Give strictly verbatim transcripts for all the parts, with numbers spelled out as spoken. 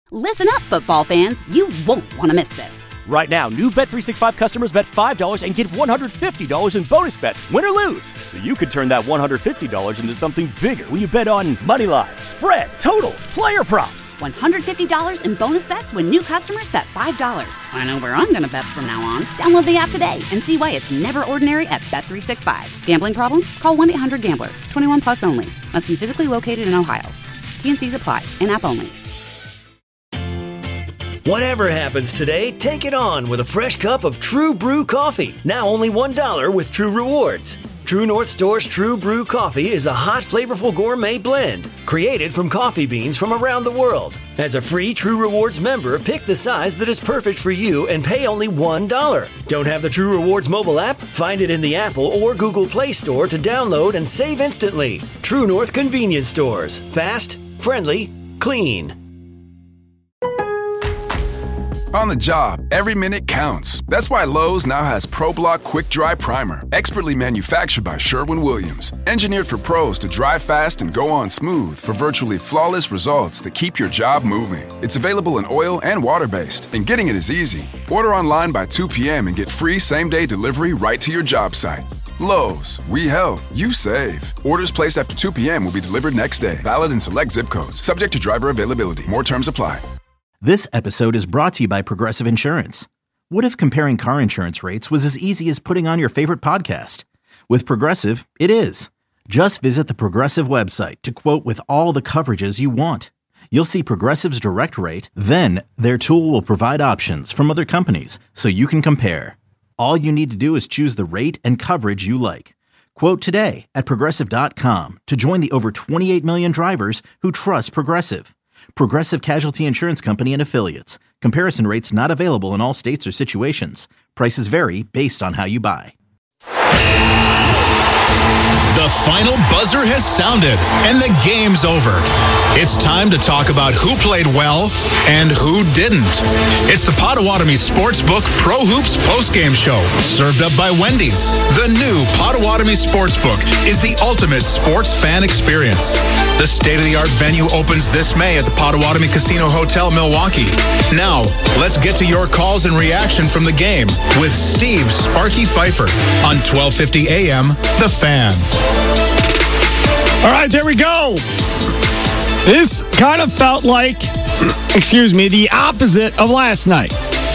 Listen up, football fans. You won't want to miss this. Right now, new Bet three sixty-five customers bet five dollars and get one hundred fifty dollars in bonus bets, win or lose. So you could turn that one hundred fifty dollars into something bigger when you bet on money line, spread, totals, player props. one hundred fifty dollars in bonus bets when new customers bet five dollars. I know where I'm going to bet from now on. Download the app today and see why it's never ordinary at Bet three sixty-five. Gambling problem? Call one eight hundred gambler. twenty-one plus only. Must be physically located in Ohio. T and C's apply. In-app only. Whatever happens today, take it on with a fresh cup of True Brew coffee. Now only one dollar with True Rewards. True North Store's True Brew coffee is a hot, flavorful gourmet blend created from coffee beans from around the world. As a free True Rewards member, pick the size that is perfect for you and pay only one dollar. Don't have the True Rewards mobile app? Find it in the Apple or Google Play Store to download and save instantly. True North Convenience Stores. Fast, friendly, clean. On the job, every minute counts. That's why Lowe's now has ProBlock Quick Dry Primer, expertly manufactured by Sherwin-Williams. Engineered for pros to dry fast and go on smooth for virtually flawless results that keep your job moving. It's available in oil and water-based, and getting it is easy. Order online by two p.m. and get free same-day delivery right to your job site. Lowe's, we help, you save. Orders placed after two p.m. will be delivered next day. Valid in select zip codes. Subject to driver availability. More terms apply. This episode is brought to you by Progressive Insurance. What if comparing car insurance rates was as easy as putting on your favorite podcast? With Progressive, it is. Just visit the Progressive website to quote with all the coverages you want. You'll see Progressive's direct rate, then their tool will provide options from other companies so you can compare. All you need to do is choose the rate and coverage you like. Quote today at Progressive dot com to join the over twenty-eight million drivers who trust Progressive. Progressive Casualty Insurance Company and Affiliates. Comparison rates not available in all states or situations. Prices vary based on how you buy. The final buzzer has sounded, and the game's over. It's time to talk about who played well and who didn't. It's the Potawatomi Sportsbook Pro Hoops postgame show, served up by Wendy's. The new Potawatomi Sportsbook is the ultimate sports fan experience. The state-of-the-art venue opens this May at the Potawatomi Casino Hotel, Milwaukee. Now, let's get to your calls and reaction from the game with Steve Sparky Pfeiffer on twelve fifty a.m. The Fan. All right, there we go. This kind of felt like, excuse me, the opposite of last night.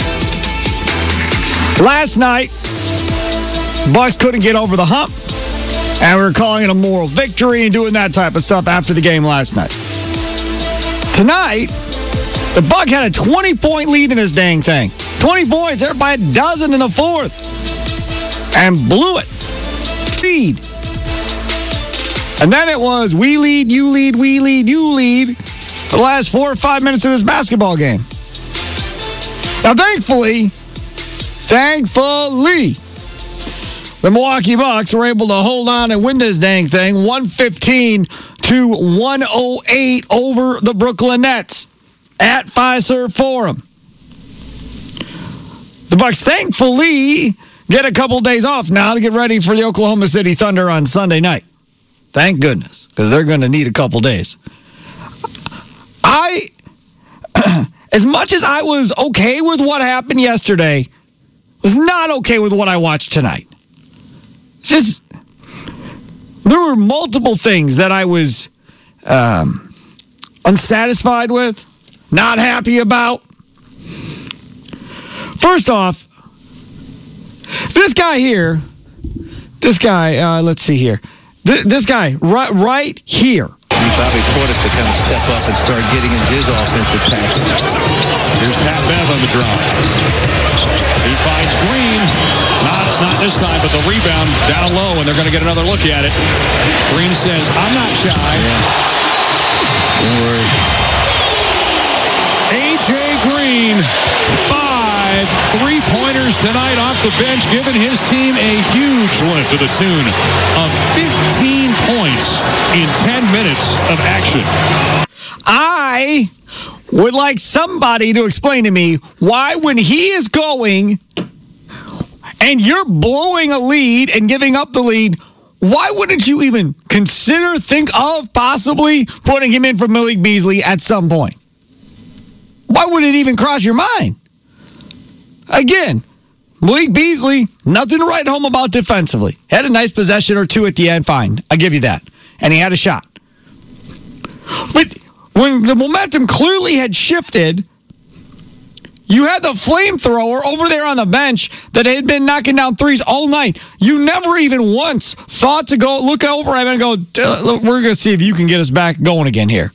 Last night, Bucks couldn't get over the hump, and we were calling it a moral victory and doing that type of stuff after the game last night. Tonight, the Buck had a twenty-point lead in this dang thing. twenty points, everybody a dozen in the fourth, and blew it. Lead. And then it was we lead, you lead, we lead, you lead the last four or five minutes of this basketball game. Now, thankfully, thankfully, the Milwaukee Bucks were able to hold on and win this dang thing one fifteen to one oh eight over the Brooklyn Nets at Fiserv Forum. The Bucks, thankfully, get a couple days off now to get ready for the Oklahoma City Thunder on Sunday night. Thank goodness, because they're going to need a couple days. I, as much as I was okay with what happened yesterday, was not okay with what I watched tonight. It's just, there were multiple things that I was um, unsatisfied with, not happy about. First off, this guy here, this guy, uh, let's see here. Th- this guy, right, right here. Bobby Portis to kind of step up and start getting in his offensive package. Here's Pat Bev on the drive. He finds Green. Not, not this time, but the rebound down low, and they're going to get another look at it. Green says, I'm not shy. Yeah. Don't worry. A J. Green, five three-pointers tonight off the bench, giving his team a huge lift to the tune of fifteen points in ten minutes of action. I would like somebody to explain to me why when he is going and you're blowing a lead and giving up the lead, why wouldn't you even consider, think of possibly putting him in for Malik Beasley at some point? would it even cross your mind? Again, Malik Beasley, nothing to write home about defensively. Had a nice possession or two at the end, fine. I'll give you that. And he had a shot. But when the momentum clearly had shifted, you had the flamethrower over there on the bench that had been knocking down threes all night. You never even once thought to go look over at him and go, we're going to see if you can get us back going again here.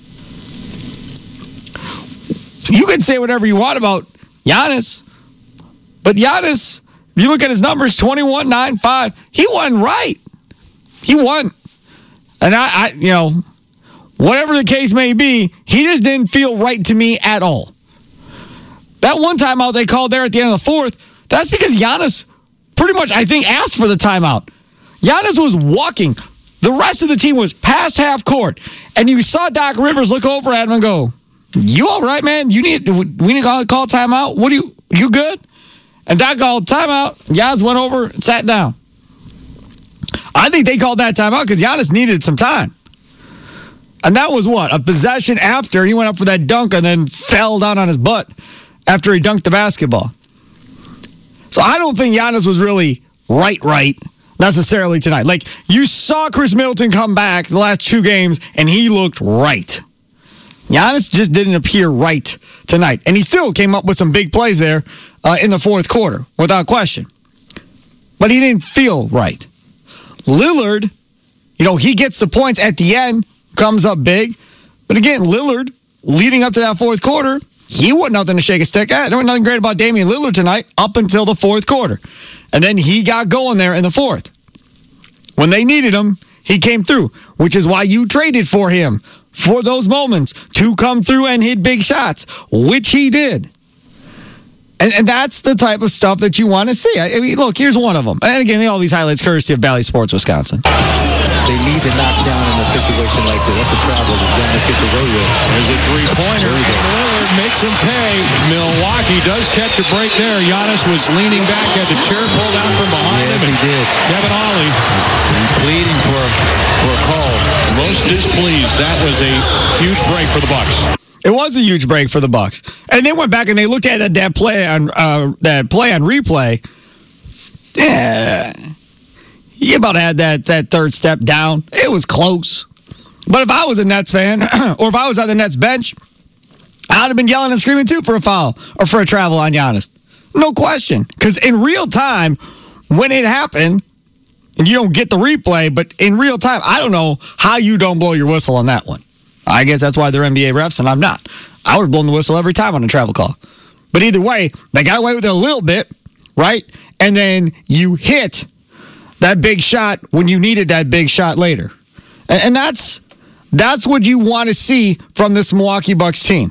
You can say whatever you want about Giannis, but Giannis, if you look at his numbers, twenty-one, nine, five, he wasn't right. He won. And I, I, you know, whatever the case may be, he just didn't feel right to me at all. That one timeout they called there at the end of the fourth, that's because Giannis pretty much, I think, asked for the timeout. Giannis was walking. The rest of the team was past half court. And you saw Doc Rivers look over at him and go, you all right, man? You need, we need to call timeout? What are you, you good? And Doc called timeout. Giannis went over and sat down. I think they called that timeout because Giannis needed some time. And that was what? A possession after he went up for that dunk and then fell down on his butt after he dunked the basketball. So I don't think Giannis was really right, right, necessarily tonight. Like, you saw Chris Middleton come back the last two games, and he looked right. Giannis just didn't appear right tonight. And he still came up with some big plays there uh, in the fourth quarter, without question. But he didn't feel right. Lillard, you know, he gets the points at the end, comes up big. But again, Lillard, leading up to that fourth quarter, he wasn't nothing to shake a stick at. There was nothing great about Damian Lillard tonight up until the fourth quarter. And then he got going there in the fourth. When they needed him, he came through, which is why you traded for him for those moments to come through and hit big shots, which he did. And, and that's the type of stuff that you want to see. I mean, look, here's one of them. And again, all these highlights courtesy of Bally Sports Wisconsin. They need to knock down in a situation like this. That's a travel that Giannis gets away with. There's a three-pointer, and Lillard makes him pay. Milwaukee does catch a break there. Giannis was leaning back, had the chair pulled out from behind yes, him. Yes, he did. Kevin Ollie. He's pleading for, for a call. Most displeased. That was a huge break for the Bucks. It was a huge break for the Bucks, and they went back and they looked at that play on uh, that play on replay. Yeah, he about had that that third step down. It was close, but if I was a Nets fan or if I was on the Nets bench, I'd have been yelling and screaming too for a foul or for a travel on Giannis. No question, because in real time, when it happened, and you don't get the replay, but in real time, I don't know how you don't blow your whistle on that one. I guess that's why they're N B A refs, and I'm not. I would have blown the whistle every time on a travel call. But either way, they got away with it a little bit, right? And then you hit that big shot when you needed that big shot later. And, and that's that's what you want to see from this Milwaukee Bucks team.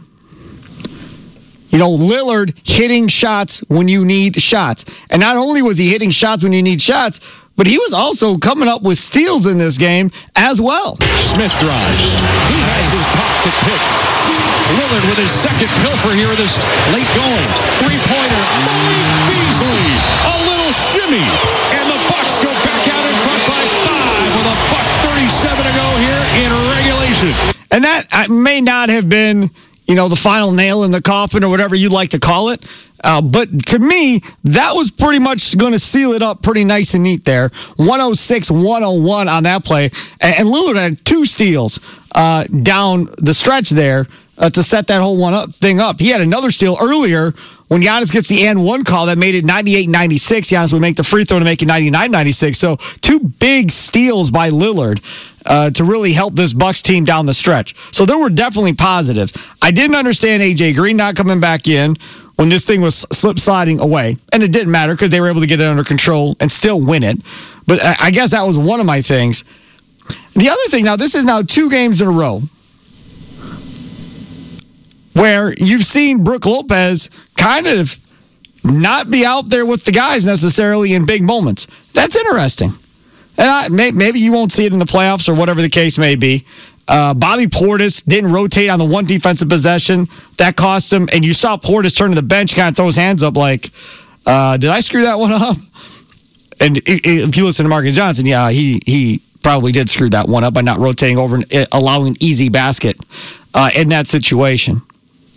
You know, Lillard hitting shots when you need shots. And not only was he hitting shots when you need shots, but he was also coming up with steals in this game as well. Smith drives. He has his pocket picked. Lillard with his second pilfer here in this late going. Three-pointer. Malik Beasley. A little shimmy. And the Bucks go back out in front by five with a buck thirty-seven to go here in regulation. And that may not have been, you know, the final nail in the coffin or whatever you'd like to call it. Uh, but to me, that was pretty much going to seal it up pretty nice and neat there. one oh six one oh one on that play. And Lillard had two steals uh, down the stretch there uh, to set that whole one up thing up. He had another steal earlier when Giannis gets the and one call that made it ninety-eight ninety-six. Giannis would make the free throw to make it ninety-nine ninety-six. So two big steals by Lillard uh, to really help this Bucks team down the stretch. So there were definitely positives. I didn't understand A J Green not coming back in when this thing was slip sliding away. And it didn't matter because they were able to get it under control and still win it. But I guess that was one of my things. The other thing, now this is now two games in a row where you've seen Brook Lopez kind of not be out there with the guys necessarily in big moments. That's interesting. And I, may, maybe you won't see it in the playoffs or whatever the case may be. Uh, Bobby Portis didn't rotate on the one defensive possession. That cost him. And you saw Portis turn to the bench, kind of throw his hands up like, uh, did I screw that one up? And if you listen to Marcus Johnson, yeah, he he probably did screw that one up by not rotating over and allowing an easy basket uh, in that situation.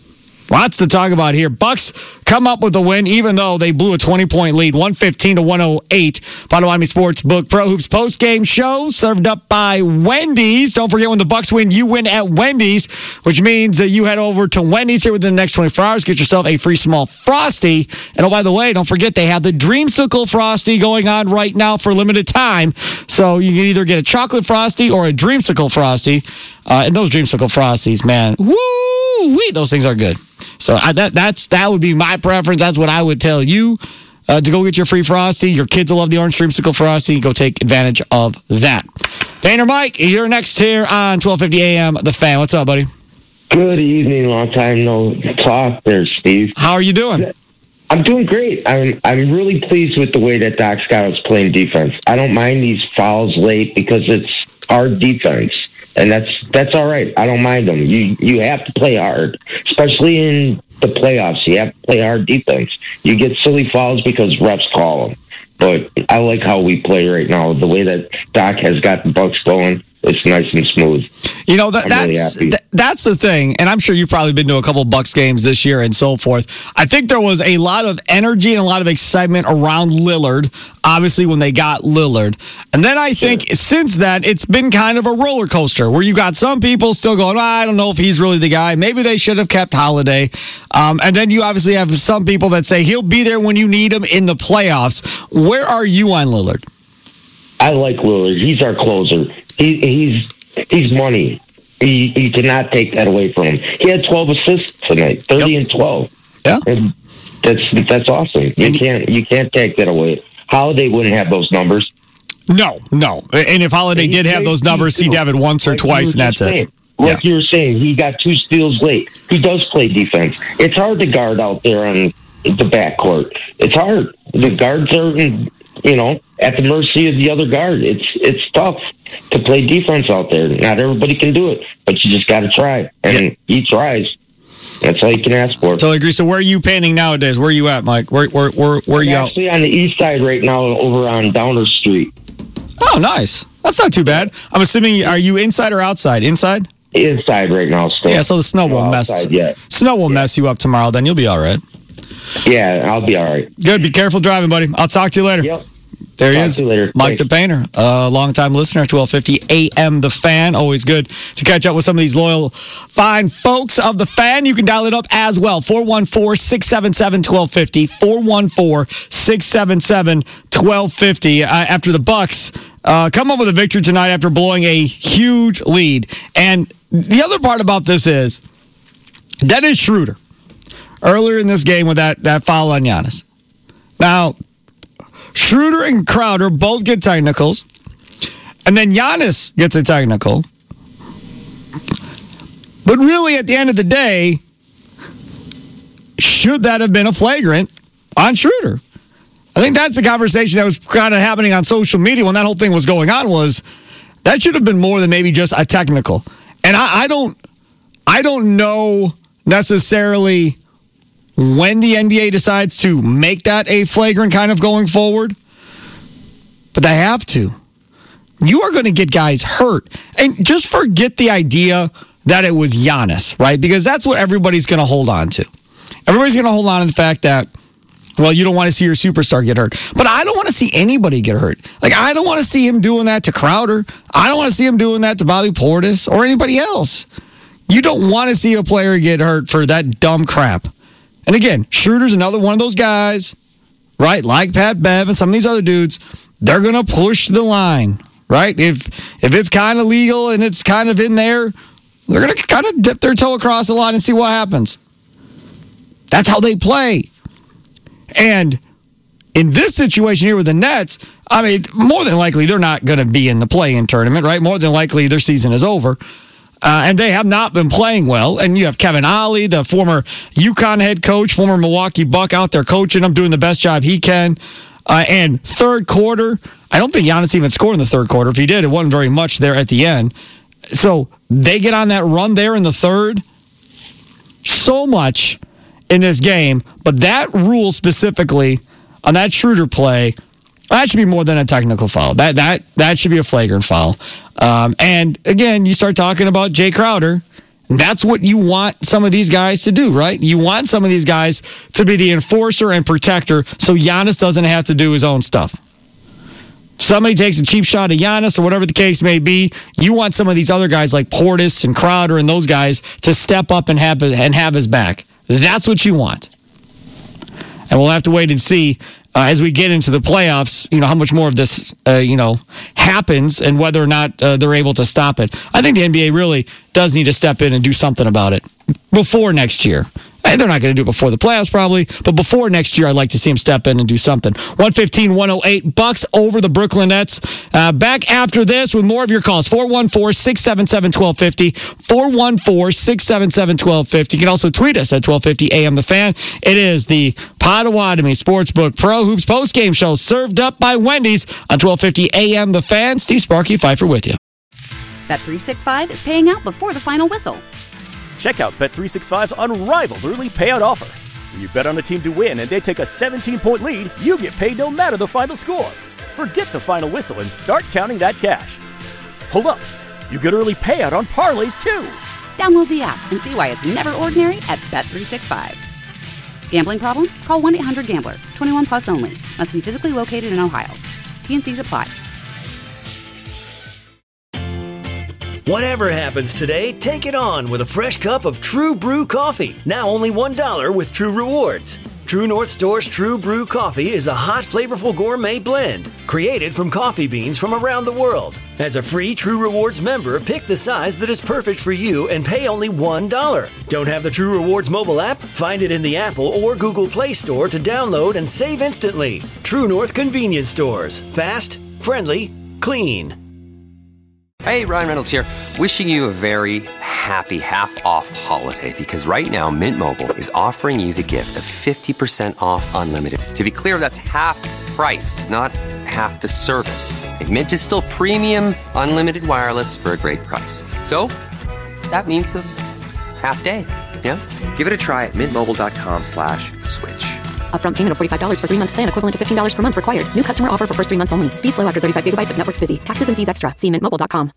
Lots to talk about here. Bucks come up with a win, even though they blew a twenty-point lead, one fifteen to one oh eight. Potawatomi Sportsbook Pro Hoops post-game show served up by Wendy's. Don't forget, when the Bucks win, you win at Wendy's, which means that you head over to Wendy's here within the next twenty-four hours. Get yourself a free small Frosty. And oh, by the way, don't forget, they have the Dreamsicle Frosty going on right now for a limited time. So you can either get a chocolate Frosty or a Dreamsicle Frosty. Uh, and those Dreamsicle Frosties, man, woo-wee, those things are good. So I, that that's that would be my preference. That's what I would tell you, uh, to go get your free Frosty. Your kids will love the orange Dreamsicle Frosty. Go take advantage of that. Painter Mike, you're next here on twelve fifty A M The Fan. What's up, buddy? Good evening. Long time no talk there, Steve. How are you doing? I'm doing great. I'm I'm really pleased with the way that Doc Scott is playing defense. I don't mind these fouls late because it's hard defense. And that's that's all right. I don't mind them. You you have to play hard, especially in the playoffs. You have to play hard defense. You get silly fouls because refs call them. But I like how we play right now. The way that Doc has got the Bucks going, it's nice and smooth. You know, that, I'm that's really th- that's the thing, and I'm sure you've probably been to a couple Bucks games this year and so forth. I think there was a lot of energy and a lot of excitement around Lillard, obviously, when they got Lillard. And then I think sure. since then, it's been kind of a roller coaster where you got some people still going, oh, I don't know if he's really the guy. Maybe they should have kept Holiday. Um, and then you obviously have some people that say he'll be there when you need him in the playoffs. Where are you on Lillard? I like Lillard. He's our closer. He, he's he's money. He, you cannot take that away from him. He had twelve assists tonight, thirty yep. and twelve. Yeah, and that's that's awesome. You and can't you can't take that away. Holiday wouldn't have those numbers. No, no. And if Holiday and did have those numbers, he'd have it once or like twice, and that's saying. it. Like yeah. you were saying, he got two steals late. He does play defense. It's hard to guard out there on the backcourt. It's hard. The guards are, you know, at the mercy of the other guard. It's it's tough to play defense out there. Not everybody can do it, but you just got to try. And yeah. he tries. That's all you can ask for. Totally agree. So where are you painting nowadays? Where are you at, Mike? Where where where, where are you I'm actually out? On the east side right now, over on Downer Street. Oh, nice. That's not too bad. I'm assuming, are you inside or outside? Inside? Inside right now still. Yeah, so the snow won't mess. Snow won't yeah. mess you up tomorrow. Then you'll be all right. Yeah, I'll be all right. Good. Be careful driving, buddy. I'll talk to you later. Yep. There he Talk is, to you later. Mike Thanks. the Painter, a longtime listener, twelve fifty A M The Fan. Always good to catch up with some of these loyal, fine folks of The Fan. You can dial it up as well, four one four, six seven seven, one two five zero, four one four, six seven seven, one two five zero. Uh, after the Bucks uh, come up with a victory tonight after blowing a huge lead. And the other part about this is Dennis Schroeder, earlier in this game with that, that foul on Giannis. Now, Schroeder and Crowder both get technicals, and then Giannis gets a technical. But really, at the end of the day, should that have been a flagrant on Schroeder? I think that's the conversation that was kind of happening on social media when that whole thing was going on, was that should have been more than maybe just a technical. And I, I don't, I don't know necessarily when the N B A decides to make that a flagrant kind of going forward, but they have to. You are going to get guys hurt. And just forget the idea that it was Giannis, right? Because that's what everybody's going to hold on to. Everybody's going to hold on to the fact that, well, you don't want to see your superstar get hurt. But I don't want to see anybody get hurt. Like, I don't want to see him doing that to Crowder. I don't want to see him doing that to Bobby Portis or anybody else. You don't want to see a player get hurt for that dumb crap. And again, Schroeder's another one of those guys, right? Like Pat Bev and some of these other dudes, they're going to push the line, right? If if it's kind of legal and it's kind of in there, they're going to kind of dip their toe across the line and see what happens. That's how they play. And in this situation here with the Nets, I mean, more than likely they're not going to be in the play-in tournament, right? More than likely their season is over. Uh, and they have not been playing well. And you have Kevin Ollie, the former UConn head coach, former Milwaukee Buck, out there coaching them, doing the best job he can. Uh, and third quarter, I don't think Giannis even scored in the third quarter. If he did, it wasn't very much there at the end. So they get on that run there in the third. So much in this game. But that rule specifically on that Schroeder play, that should be more than a technical foul. That that that should be a flagrant foul. Um, and again, you start talking about Jay Crowder, That's what you want some of these guys to do, right? You want some of these guys to be the enforcer and protector so Giannis doesn't have to do his own stuff. Somebody takes a cheap shot at Giannis or whatever the case may be, you want some of these other guys like Portis and Crowder and those guys to step up and have, and have his back. That's what you want. And we'll have to wait and see uh, as we get into the playoffs, you know, how much more of this, uh, you know, happens and whether or not uh, they're able to stop it. I think the N B A really does need to step in and do something about it before next year. They're not going to do it before the playoffs probably, but before next year, I'd like to see them step in and do something. one fifteen, one oh eight Bucks over the Brooklyn Nets. Uh, back after this with more of your calls. four one four, six seven seven, one two five zero. four one four, six seven seven, one two five zero. You can also tweet us at twelve fifty A M The Fan. It is the Potawatomi Sportsbook Pro Hoops postgame show served up by Wendy's on twelve fifty A M The Fan. Steve Sparky Pfeiffer with you. Bet three sixty-five is paying out before the final whistle. Check out Bet three sixty-five's unrivaled early payout offer. When you bet on a team to win and they take a seventeen-point lead, you get paid no matter the final score. Forget the final whistle and start counting that cash. Hold up. You get early payout on parlays, too. Download the app and see why it's never ordinary at Bet three sixty-five. Gambling problem? Call one eight hundred gambler. twenty-one plus only. Must be physically located in Ohio. T N Cs apply. Whatever happens today, take it on with a fresh cup of True Brew coffee. Now only one dollar with True Rewards. True North Store's True Brew coffee is a hot, flavorful gourmet blend created from coffee beans from around the world. As a free True Rewards member, pick the size that is perfect for you and pay only one dollar. Don't have the True Rewards mobile app? Find it in the Apple or Google Play Store to download and save instantly. True North Convenience Stores. Fast, friendly, clean. Hey, Ryan Reynolds here. Wishing you a very happy half-off holiday because right now Mint Mobile is offering you the gift of fifty percent off unlimited. To be clear, that's half price, not half the service. And Mint is still premium unlimited wireless for a great price. So that means a half day, yeah? Give it a try at mintmobile.com slash switch. Upfront payment of forty-five dollars for three-month plan equivalent to fifteen dollars per month required. New customer offer for first three months only. Speed slow after thirty-five gigabytes if network's busy. Taxes and fees extra. See mint mobile dot com.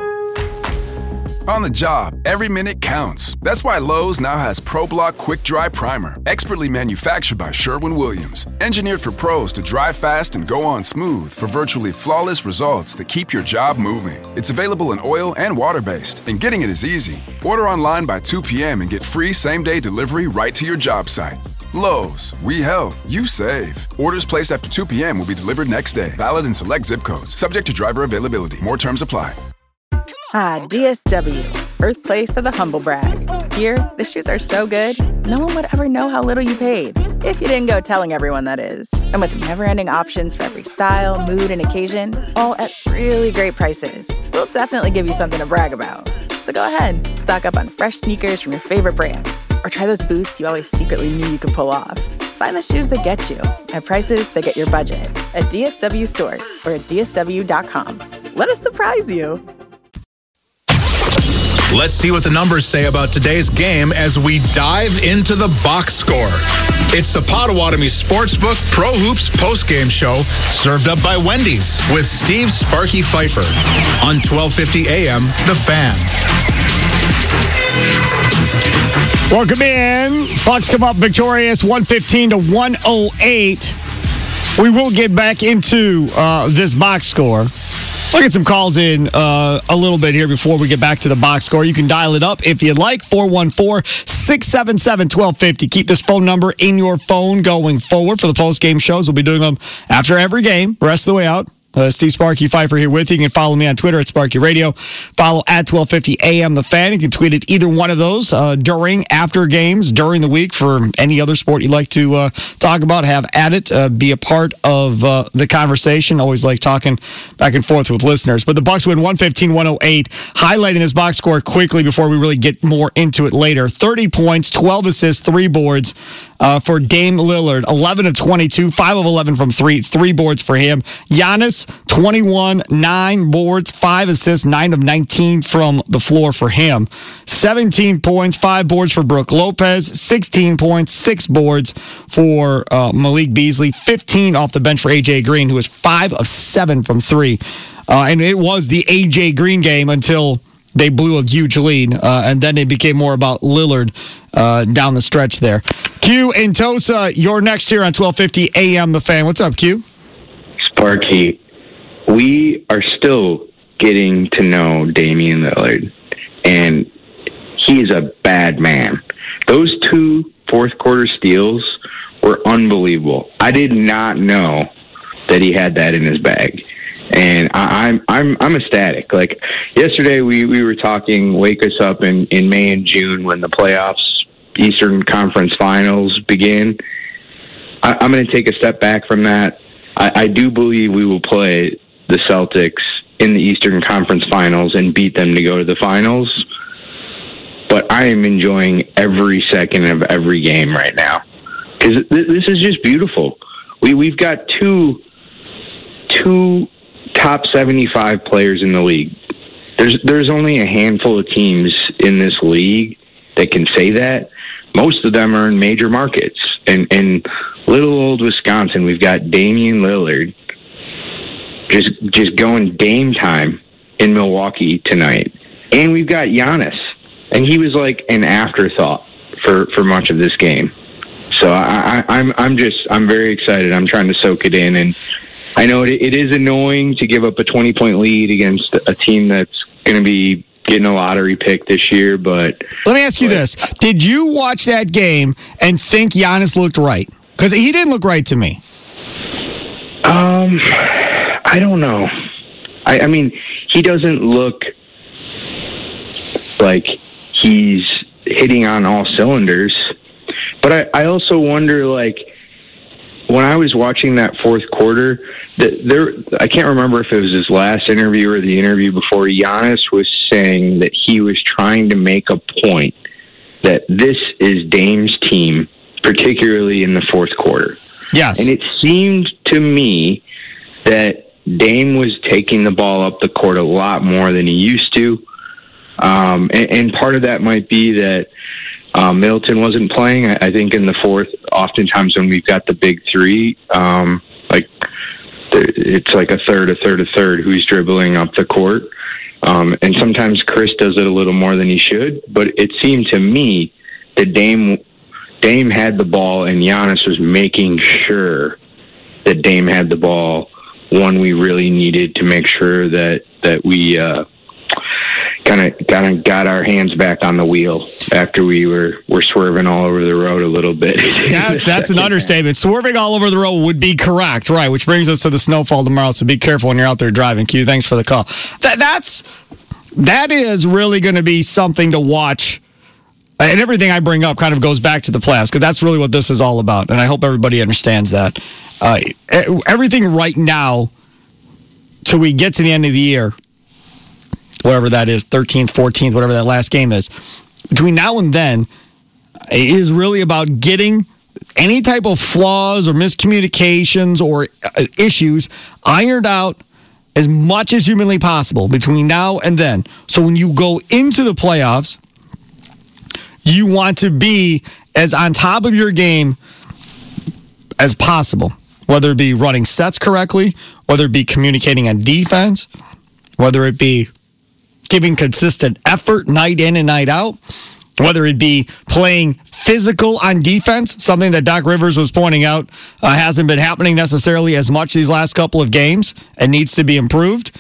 On the job, every minute counts. That's why Lowe's now has ProBlock Quick Dry Primer, expertly manufactured by Sherwin-Williams. Engineered for pros to dry fast and go on smooth for virtually flawless results that keep your job moving. It's available in oil and water-based, and getting it is easy. Order online by two p.m. and get free same-day delivery right to your job site. Lowe's, we help, you save. Orders placed after two p.m. will be delivered next day. Valid in select zip codes. Subject to driver availability. More terms apply. Ah, D S W, birthplace of the humble brag. Here, the shoes are so good, no one would ever know how little you paid. If you didn't go telling everyone, that is. And with never-ending options for every style, mood, and occasion, all at really great prices, we'll definitely give you something to brag about. So go ahead, stock up on fresh sneakers from your favorite brands, or try those boots you always secretly knew you could pull off. Find the shoes that get you at prices that get your budget at D S W stores or at D S W dot com. Let us surprise you. Let's see what the numbers say about today's game as we dive into the box score. It's the Potawatomi Sportsbook Pro Hoops postgame show served up by Wendy's with Steve Sparky Pfeiffer on twelve fifty A M The Fan. Welcome in. Bucks come up victorious one fifteen to one oh eight. We will get back into uh, this box score. We'll get some calls in uh, a little bit here before we get back to the box score. You can dial it up if you'd like, four one four, six seven seven, one two five zero. Keep this phone number in your phone going forward for the post-game shows. We'll be doing them after every game, rest of the way out. Uh, Steve Sparky Pfeiffer here with you. You can follow me on Twitter at Sparky Radio. Follow at twelve fifty A M The Fan. You can tweet at either one of those uh, during, after games, during the week for any other sport you'd like to uh, talk about. Have at it. Uh, be a part of uh, the conversation. Always like talking back and forth with listeners. But the Bucks win one fifteen to one oh eight. Highlighting this box score quickly before we really get more into it later. thirty points, twelve assists, three boards. Uh, for Dame Lillard, eleven of twenty-two, five of eleven from three, three boards for him. Giannis, twenty-one, nine boards, five assists, nine of nineteen from the floor for him. seventeen points, five boards for Brook Lopez, sixteen points, six boards for uh, Malik Beasley, fifteen off the bench for A J Green, who was five of seven from three. Uh, and it was the A J Green game until they blew a huge lead, uh, and then it became more about Lillard uh, down the stretch there. Q in Tosa, you're next here on twelve fifty A M The Fan. What's up, Q? Sparky, we are still getting to know Damian Lillard, and he is a bad man. Those two fourth quarter steals were unbelievable. I did not know that he had that in his bag. And I, I'm I'm I'm ecstatic. Like yesterday, we, we were talking, wake us up in, in May and June when the playoffs, Eastern Conference Finals begin. I, I'm going to take a step back from that. I, I do believe we will play the Celtics in the Eastern Conference Finals and beat them to go to the finals. But I am enjoying every second of every game right now because th- this is just beautiful. We we've got two two. top seventy-five players in the league. There's there's only a handful of teams in this league that can say that. Most of them are in major markets. And in little old Wisconsin, we've got Damian Lillard just just going game time in Milwaukee tonight. And we've got Giannis. And he was like an afterthought for, for much of this game. So I, I, I'm I'm just I'm very excited. I'm trying to soak it in, and I know it, it is annoying to give up a twenty-point lead against a team that's going to be getting a lottery pick this year, but... Let me ask you this. Did you watch that game and think Giannis looked right? Because he didn't look right to me. Um, I don't know. I, I mean, he doesn't look like he's hitting on all cylinders, but I, I also wonder, like, when I was watching that fourth quarter, that there, I can't remember if it was his last interview or the interview before, Giannis was saying that he was trying to make a point that this is Dame's team, particularly in the fourth quarter. Yes. And it seemed to me that Dame was taking the ball up the court a lot more than he used to. Um, and, and part of that might be that Um, Middleton wasn't playing. I, I think in the fourth, oftentimes when we've got the big three, um, like it's like a third, a third, a third who's dribbling up the court. Um, and sometimes Chris does it a little more than he should. But it seemed to me that Dame, Dame had the ball and Giannis was making sure that Dame had the ball when we really needed to make sure that, that we uh, kind of kind of got our hands back on the wheel after we were, were swerving all over the road a little bit. That's, that's an understatement. Swerving all over the road would be correct, right? Which brings us to the snowfall tomorrow, so be careful when you're out there driving. Q, thanks for the call. That, that's, that is really going to be something to watch. And everything I bring up kind of goes back to the playoffs, because that's really what this is all about. And I hope everybody understands that. Uh, everything right now, till we get to the end of the year, whatever that is, thirteenth, fourteenth, whatever that last game is, between now and then, it is really about getting any type of flaws or miscommunications or issues ironed out as much as humanly possible between now and then. So when you go into the playoffs, you want to be as on top of your game as possible, whether it be running sets correctly, whether it be communicating on defense, whether it be giving consistent effort night in and night out, whether it be playing physical on defense, something that Doc Rivers was pointing out uh, hasn't been happening necessarily as much these last couple of games and needs to be improved.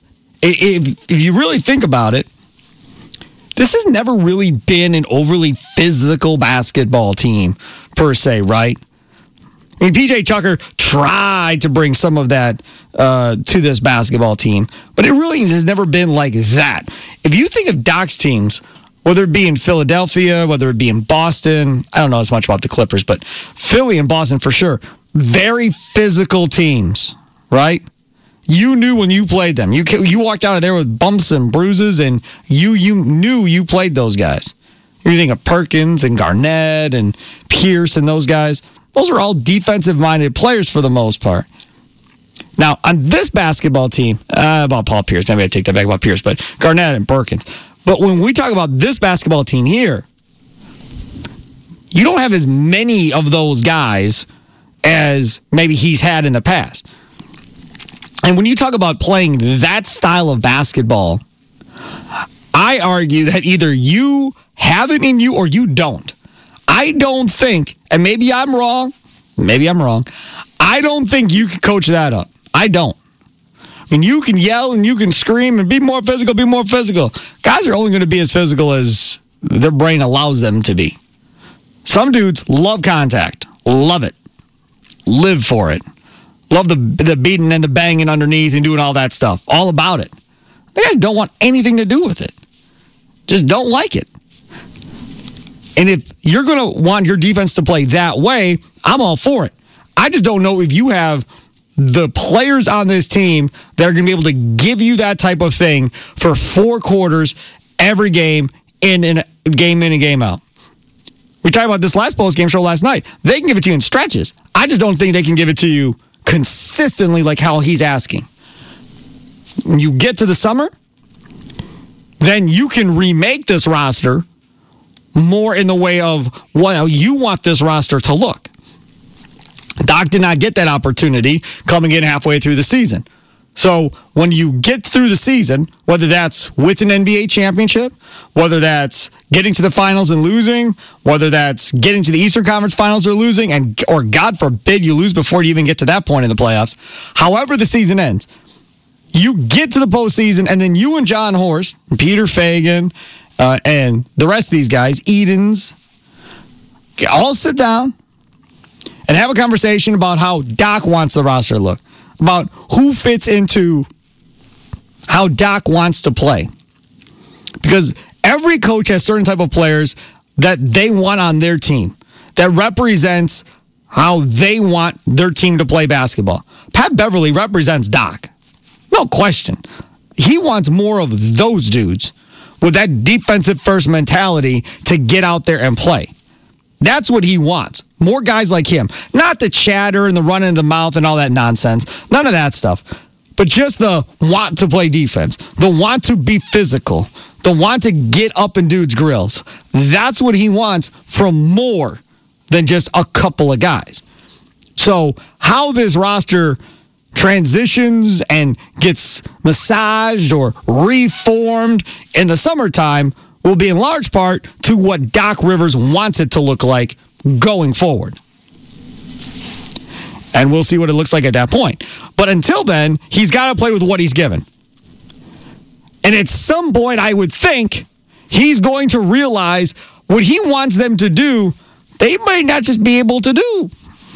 If, if you really think about it, this has never really been an overly physical basketball team, per se, right? I mean, P J Tucker tried to bring some of that uh, to this basketball team, but it really has never been like that. If you think of Doc's teams, whether it be in Philadelphia, whether it be in Boston, I don't know as much about the Clippers, but Philly and Boston for sure, very physical teams, right? You knew when you played them. You you walked out of there with bumps and bruises, and you you knew you played those guys. You think of Perkins and Garnett and Pierce and those guys. Those are all defensive-minded players for the most part. Now, on this basketball team, uh, about Paul Pierce, maybe I take that back about Pierce, but Garnett and Perkins. But when we talk about this basketball team here, you don't have as many of those guys as maybe he's had in the past. And when you talk about playing that style of basketball, I I argue that either you have it in you or you don't. I don't think, and maybe I'm wrong, maybe I'm wrong, I don't think you can coach that up. I don't. I mean, you can yell and you can scream and be more physical, be more physical. Guys are only going to be as physical as their brain allows them to be. Some dudes love contact, love it, live for it, love the the beating and the banging underneath and doing all that stuff, all about it. The guys don't want anything to do with it. Just don't like it. And if you're going to want your defense to play that way, I'm all for it. I just don't know if you have the players on this team that are going to be able to give you that type of thing for four quarters every game, in and game in and game out. We talked about this last post-game show last night. They can give it to you in stretches. I just don't think they can give it to you consistently like how he's asking. When you get to the summer, then you can remake this roster more in the way of what you want this roster to look. Doc did not get that opportunity coming in halfway through the season. So when you get through the season, whether that's with an N B A championship, whether that's getting to the finals and losing, whether that's getting to the Eastern Conference Finals or losing, and or God forbid you lose before you even get to that point in the playoffs, however the season ends, you get to the postseason, and then you and John Horst, and Peter Fagan, uh, and the rest of these guys, Edens, all sit down and have a conversation about how Doc wants the roster to look, about who fits into how Doc wants to play. Because every coach has certain type of players that they want on their team that represents how they want their team to play basketball. Pat Beverly represents Doc. No question. He wants more of those dudes with that defensive first mentality to get out there and play. That's what he wants. More guys like him. Not the chatter and the run in the mouth and all that nonsense. None of that stuff. But just the want to play defense. The want to be physical. The want to get up in dudes' grills. That's what he wants from more than just a couple of guys. So how this roster transitions and gets massaged or reformed in the summertime will be in large part to what Doc Rivers wants it to look like going forward. And we'll see what it looks like at that point. But until then, he's got to play with what he's given. And at some point, I would think he's going to realize what he wants them to do, they might not just be able to do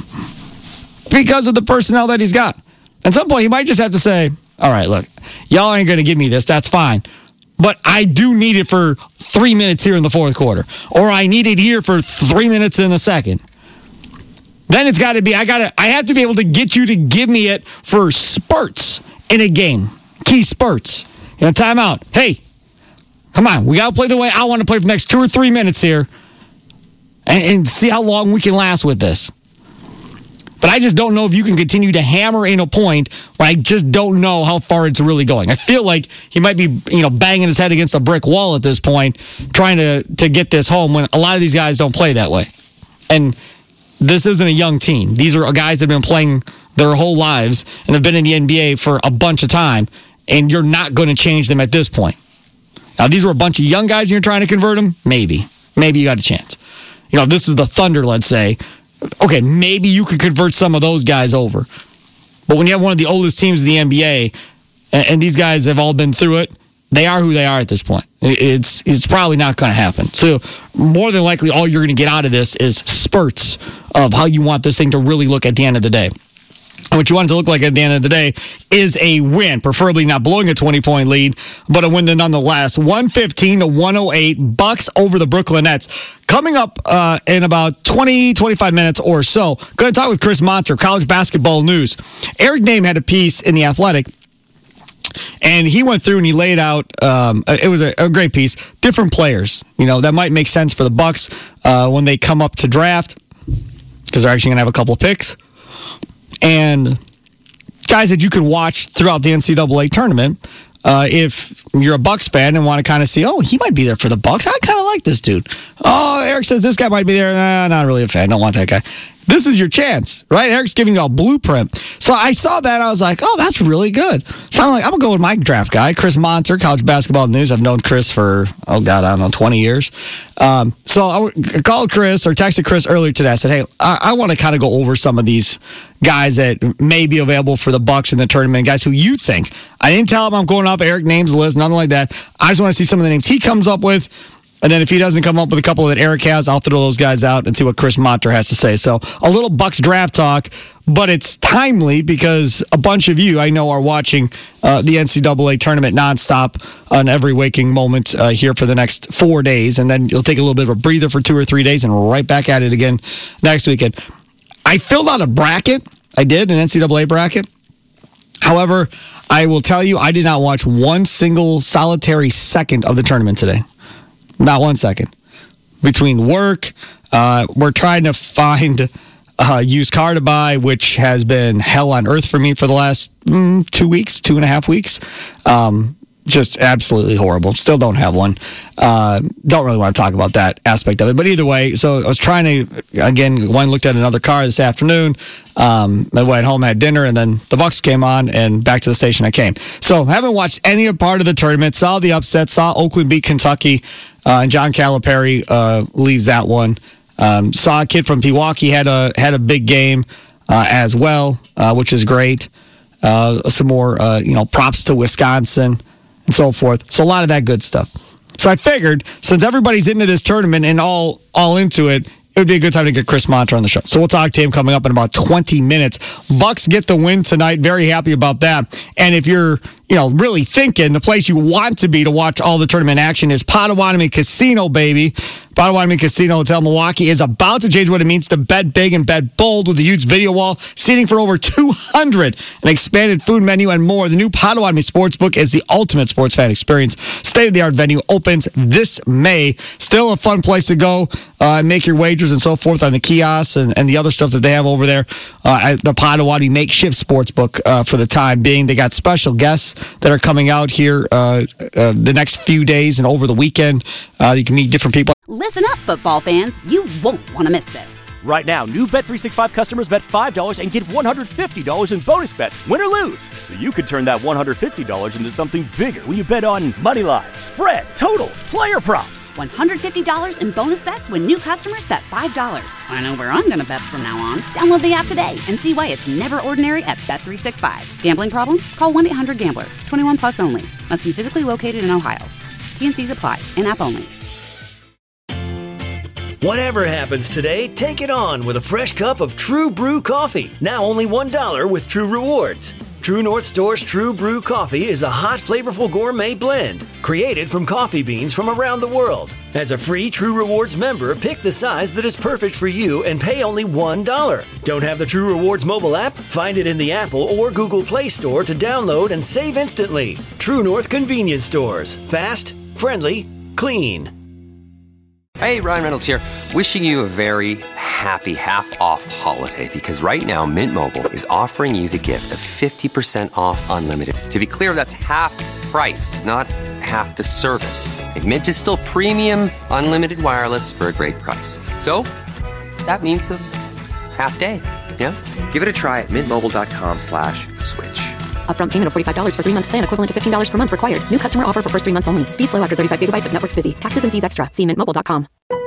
because of the personnel that he's got. At some point, he might just have to say, all right, look, y'all ain't going to give me this. That's fine. But I do need it for three minutes here in the fourth quarter. Or I need it here for three minutes in the second. Then it's got to be, I got to, I have to be able to get you to give me it for spurts in a game. Key spurts. You know, timeout. Hey, come on. We got to play the way I want to play for the next two or three minutes here. And, and see how long we can last with this. But I just don't know if you can continue to hammer in a point where I just don't know how far it's really going. I feel like he might be, you know, banging his head against a brick wall at this point, trying to, to get this home when a lot of these guys don't play that way. And this isn't a young team. These are guys that have been playing their whole lives and have been in the N B A for a bunch of time, and you're not going to change them at this point. Now, these were a bunch of young guys and you're trying to convert them? Maybe. Maybe you got a chance. You know, this is the Thunder, let's say. Okay, maybe you could convert some of those guys over. But when you have one of the oldest teams in the N B A, and these guys have all been through it, they are who they are at this point. It's it's probably not going to happen. So more than likely, all you're going to get out of this is spurts of how you want this thing to really look at the end of the day. And what you want it to look like at the end of the day is a win, preferably not blowing a twenty-point lead, but a win nonetheless. one fifteen to one oh eight, Bucks over the Brooklyn Nets. Coming up uh, in about twenty, twenty-five minutes or so, going to talk with Chris Monter, College Basketball News. Eric Name had a piece in The Athletic, and he went through and he laid out, um, it was a, a great piece, different players, you know, that might make sense for the Bucks uh, when they come up to draft, because they're actually going to have a couple of picks. And guys that you could watch throughout the N C double A tournament, uh, if you're a Bucks fan and want to kind of see, oh, he might be there for the Bucks. I kind of like this dude. Oh, Eric says this guy might be there. Nah, not really a fan. Don't want that guy. this is your chance, right? Eric's giving you a blueprint. So I saw that. I was like, oh, that's really good. So I'm like, I'm going to go with my draft guy, Chris Monter, College Basketball News. I've known Chris for, oh, God, I don't know, twenty years. Um, so I called Chris or texted Chris earlier today. I said, hey, I, I want to kind of go over some of these guys that may be available for the Bucks in the tournament, guys who you think. I didn't tell him I'm going off Eric names list, nothing like that. I just want to see some of the names he comes up with. And then if he doesn't come up with a couple that Eric has, I'll throw those guys out and see what Chris Monter has to say. So a little Bucks draft talk, but it's timely because a bunch of you, I know, are watching uh, the N C double A tournament nonstop on every waking moment uh, here for the next four days. And then you'll take a little bit of a breather for two or three days and right back at it again next weekend. I filled out a bracket. I did, an N C double A bracket. However, I will tell you, I did not watch one single solitary second of the tournament today. Not one second. Between work, uh, we're trying to find a used car to buy, which has been hell on earth for me for the last mm, two weeks, two and a half weeks. Um, just absolutely horrible. Still don't have one. Uh, don't really want to talk about that aspect of it. But either way, so I was trying to, again, went and looked at another car this afternoon. Um, I went home, had dinner, and then the Bucks came on, and back to the station I came. So haven't watched any part of the tournament. Saw the upset. Saw Oakland beat Kentucky. Uh, and John Calipari uh, leads that one. Um, saw a kid from Pewaukee had a had a big game uh, as well, uh, which is great. Uh, some more, uh, you know, props to Wisconsin and so forth. So a lot of that good stuff. So I figured since everybody's into this tournament and all all into it, it would be a good time to get Chris Monter on the show. So we'll talk to him coming up in about twenty minutes. Bucks get the win tonight. Very happy about that. And if you're, you know, really thinking the place you want to be to watch all the tournament action is Potawatomi Casino, baby. Potawatomi Casino Hotel Milwaukee is about to change what it means to bet big and bet bold with a huge video wall, seating for over two hundred, an expanded food menu, and more. The new Potawatomi Sportsbook is the ultimate sports fan experience. State-of-the-art venue opens this May. Still a fun place to go uh, and make your wagers and so forth on the kiosks and, and the other stuff that they have over there uh, at the Potawatomi Makeshift Sportsbook uh, for the time being. They got special guests that are coming out here uh, uh, the next few days and over the weekend. Uh, you can meet different people. Listen up, football fans. You won't want to miss this. Right now, new Bet three sixty-five customers bet five dollars and get one hundred fifty dollars in bonus bets, win or lose. So you could turn that one hundred fifty dollars into something bigger when you bet on money line, spread, totals, player props. one hundred fifty dollars in bonus bets when new customers bet five dollars. I know where I'm going to bet from now on. Download the app today and see why it's never ordinary at Bet three sixty-five. Gambling problem? Call one eight hundred gambler. twenty-one plus only. Must be physically located in Ohio. T and C's apply. In-app only. Whatever happens today, take it on with a fresh cup of True Brew coffee. Now only one dollar with True Rewards. True North Store's True Brew coffee is a hot, flavorful gourmet blend created from coffee beans from around the world. As a free True Rewards member, pick the size that is perfect for you and pay only one dollar. Don't have the True Rewards mobile app? Find it in the Apple or Google Play Store to download and save instantly. True North Convenience Stores. Fast, friendly, clean. Hey, Ryan Reynolds here. Wishing you a very happy half-off holiday because right now Mint Mobile is offering you the gift of fifty percent off unlimited. To be clear, that's half price, not half the service. And Mint is still premium unlimited wireless for a great price. So that means a half day, yeah? Give it a try at mintmobile.com slash switch. Upfront payment of forty-five dollars for three-month plan equivalent to fifteen dollars per month required. New customer offer for first three months only. Speed slow after thirty-five gigabytes if network's busy. Taxes and fees extra. See mint mobile dot com.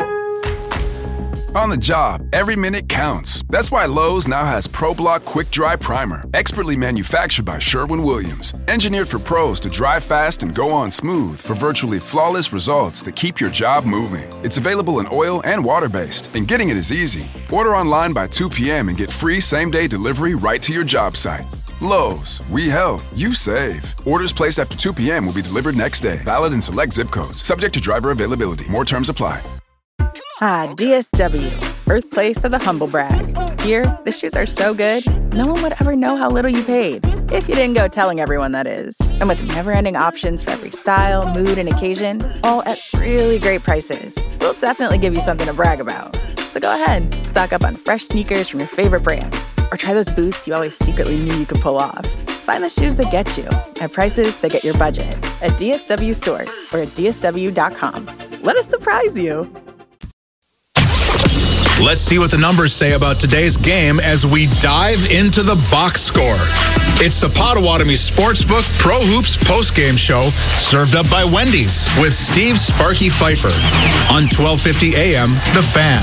On the job, every minute counts. That's why Lowe's now has ProBlock Quick Dry Primer, expertly manufactured by Sherwin-Williams. Engineered for pros to dry fast and go on smooth for virtually flawless results that keep your job moving. It's available in oil and water-based, and getting it is easy. Order online by two p.m. and get free same-day delivery right to your job site. Lowe's, we help, you save. Orders placed after two p.m. will be delivered next day. Valid in select zip codes. Subject to driver availability. More terms apply. Ah, D S W, birthplace of the humble brag. Here, the shoes are so good, no one would ever know how little you paid. If you didn't go telling everyone, that is. And with never-ending options for every style, mood, and occasion, all at really great prices, we'll definitely give you something to brag about. So go ahead, stock up on fresh sneakers from your favorite brands, or try those boots you always secretly knew you could pull off. Find the shoes that get you at prices that get your budget at D S W stores or at D S W dot com. Let us surprise you. Let's see what the numbers say about today's game as we dive into the box score. It's the Potawatomi Sportsbook Pro Hoops postgame show served up by Wendy's with Steve Sparky Pfeiffer on twelve fifty A M The Fan.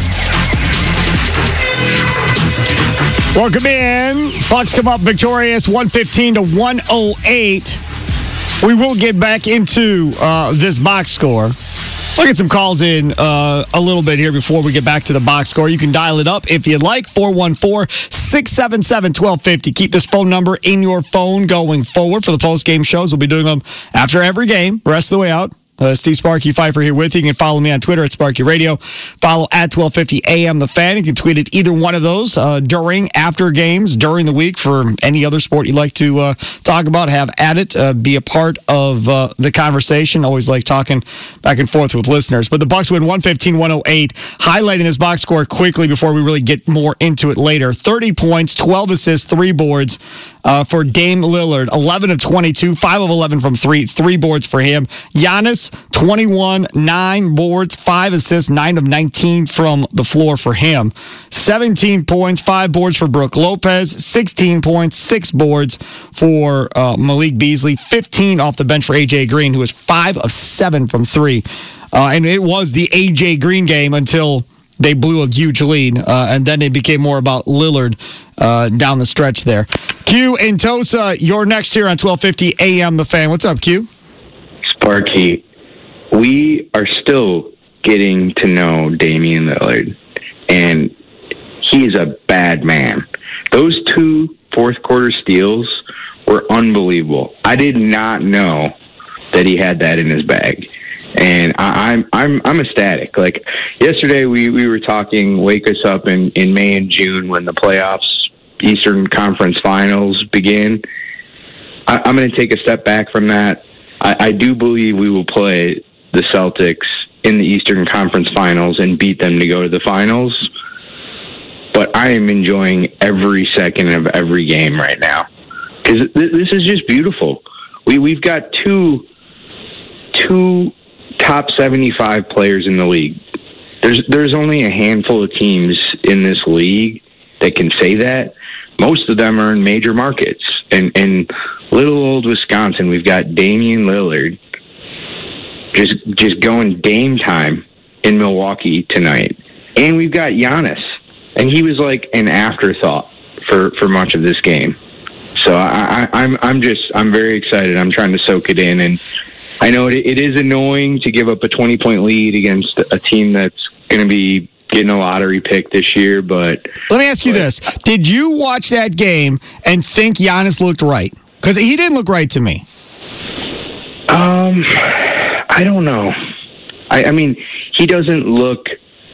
Welcome in. Bucks come up victorious one fifteen to one oh eight. We will get back into uh, this box score. We'll get some calls in uh, a little bit here before we get back to the box score. You can dial it up if you'd like, four one four, six seven seven, one two five zero. Keep this phone number in your phone going forward for the post-game shows. We'll be doing them after every game, rest of the way out. Uh, Steve Sparky Pfeiffer here with you. You can follow me on Twitter at Sparky Radio. Follow at twelve fifty A M The Fan. You can tweet at either one of those uh, during, after games, during the week for any other sport you'd like to uh, talk about. Have at it. Uh, be a part of uh, the conversation. Always like talking back and forth with listeners. But the Bucks win one fifteen to one oh eight. Highlighting this box score quickly before we really get more into it later. thirty points, twelve assists, three boards. Uh, for Dame Lillard, eleven of twenty-two, five of eleven from three, three boards for him. Giannis, twenty-one, nine boards, five assists, nine of nineteen from the floor for him. seventeen points, five boards for Brook Lopez, sixteen points, six boards for uh, Malik Beasley, fifteen off the bench for A J Green, who was five of seven from three. Uh, and it was the A J Green game until they blew a huge lead, uh, and then it became more about Lillard uh, down the stretch there. Q and Tosa, you're next here on twelve fifty A M The Fan. What's up, Q? Sparky, we are still getting to know Damian Lillard, and he is a bad man. Those two fourth quarter steals were unbelievable. I did not know that he had that in his bag. And I, I'm I'm I'm ecstatic. Like yesterday, we, we were talking, wake us up in, in May and June when the playoffs, Eastern Conference Finals begin. I, I'm going to take a step back from that. I, I do believe we will play the Celtics in the Eastern Conference Finals and beat them to go to the finals. But I am enjoying every second of every game right now because th- this is just beautiful. We we've got two two. top seventy-five players in the league. There's there's only a handful of teams in this league that can say that. Most of them are in major markets. And in little old Wisconsin, we've got Damian Lillard just just going game time in Milwaukee tonight. And we've got Giannis. And he was like an afterthought for, for much of this game. So I, I, I'm I'm just I'm very excited. I'm trying to soak it in, and I know it, it is annoying to give up a twenty-point lead against a team that's going to be getting a lottery pick this year, but... Let me ask you but, this. Did you watch that game and think Giannis looked right? Because he didn't look right to me. Um, I don't know. I, I mean, he doesn't look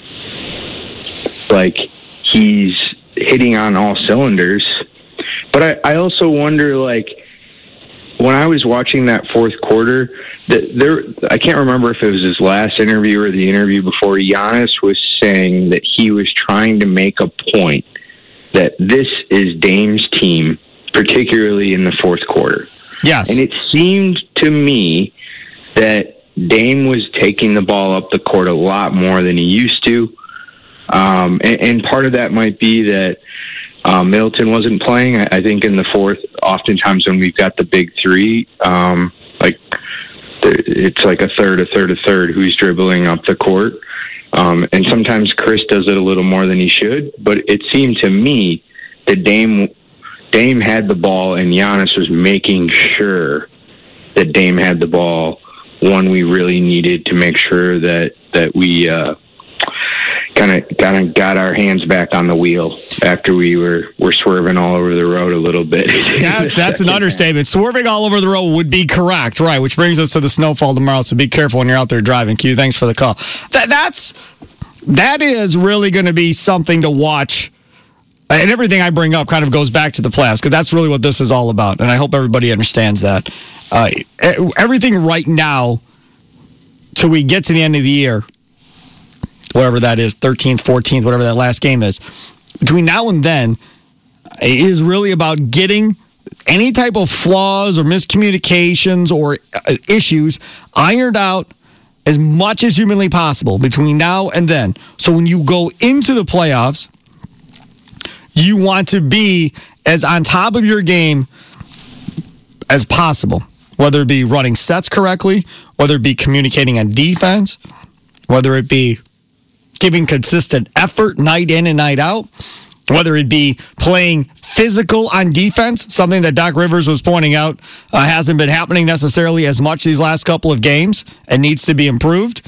like he's hitting on all cylinders, but I, I also wonder, like, when I was watching that fourth quarter, that there, I can't remember if it was his last interview or the interview before, Giannis was saying that he was trying to make a point that this is Dame's team, particularly in the fourth quarter. Yes. And it seemed to me that Dame was taking the ball up the court a lot more than he used to. Um, and, and part of that might be that Uh, Middleton wasn't playing. I, I think in the fourth, oftentimes when we've got the big three, um, like it's like a third, a third, a third who's dribbling up the court. Um, and sometimes Chris does it a little more than he should. But it seemed to me that Dame, Dame had the ball and Giannis was making sure that Dame had the ball when we really needed to make sure that, that we uh, kind of kind of got our hands back on the wheel after we were, were swerving all over the road a little bit. That's, that's an understatement. Swerving all over the road would be correct, right? Which brings us to the snowfall tomorrow, so be careful when you're out there driving. Q, thanks for the call. That, that's, that is really going to be something to watch. And everything I bring up kind of goes back to the playoffs, because that's really what this is all about. And I hope everybody understands that. Uh, everything right now, till we get to the end of the year, whatever that is, thirteenth, fourteenth, whatever that last game is, between now and then, it is really about getting any type of flaws or miscommunications or issues ironed out as much as humanly possible between now and then. So when you go into the playoffs, you want to be as on top of your game as possible, whether it be running sets correctly, whether it be communicating on defense, whether it be giving consistent effort night in and night out, whether it be playing physical on defense, something that Doc Rivers was pointing out uh, hasn't been happening necessarily as much these last couple of games and needs to be improved.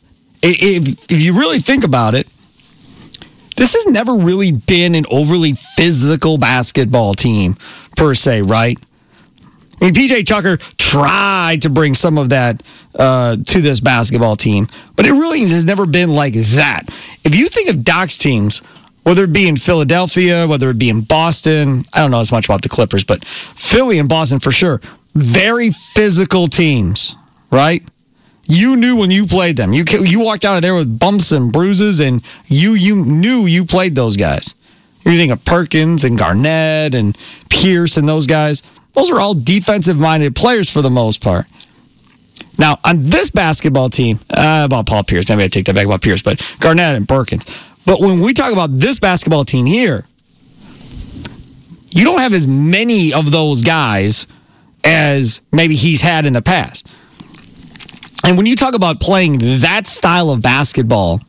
If, if you really think about it, this has never really been an overly physical basketball team per se, right? I mean, P J Tucker tried to bring some of that uh, to this basketball team, but it really has never been like that. If you think of Doc's teams, whether it be in Philadelphia, whether it be in Boston, I don't know as much about the Clippers, but Philly and Boston for sure, very physical teams, right? You knew when you played them. You you walked out of there with bumps and bruises, and you you knew you played those guys. You think of Perkins and Garnett and Pierce and those guys. Those are all defensive-minded players for the most part. Now, on this basketball team, uh, about Paul Pierce, maybe I take that back about Pierce, but Garnett and Perkins. But when we talk about this basketball team here, you don't have as many of those guys as maybe he's had in the past. And when you talk about playing that style of basketball,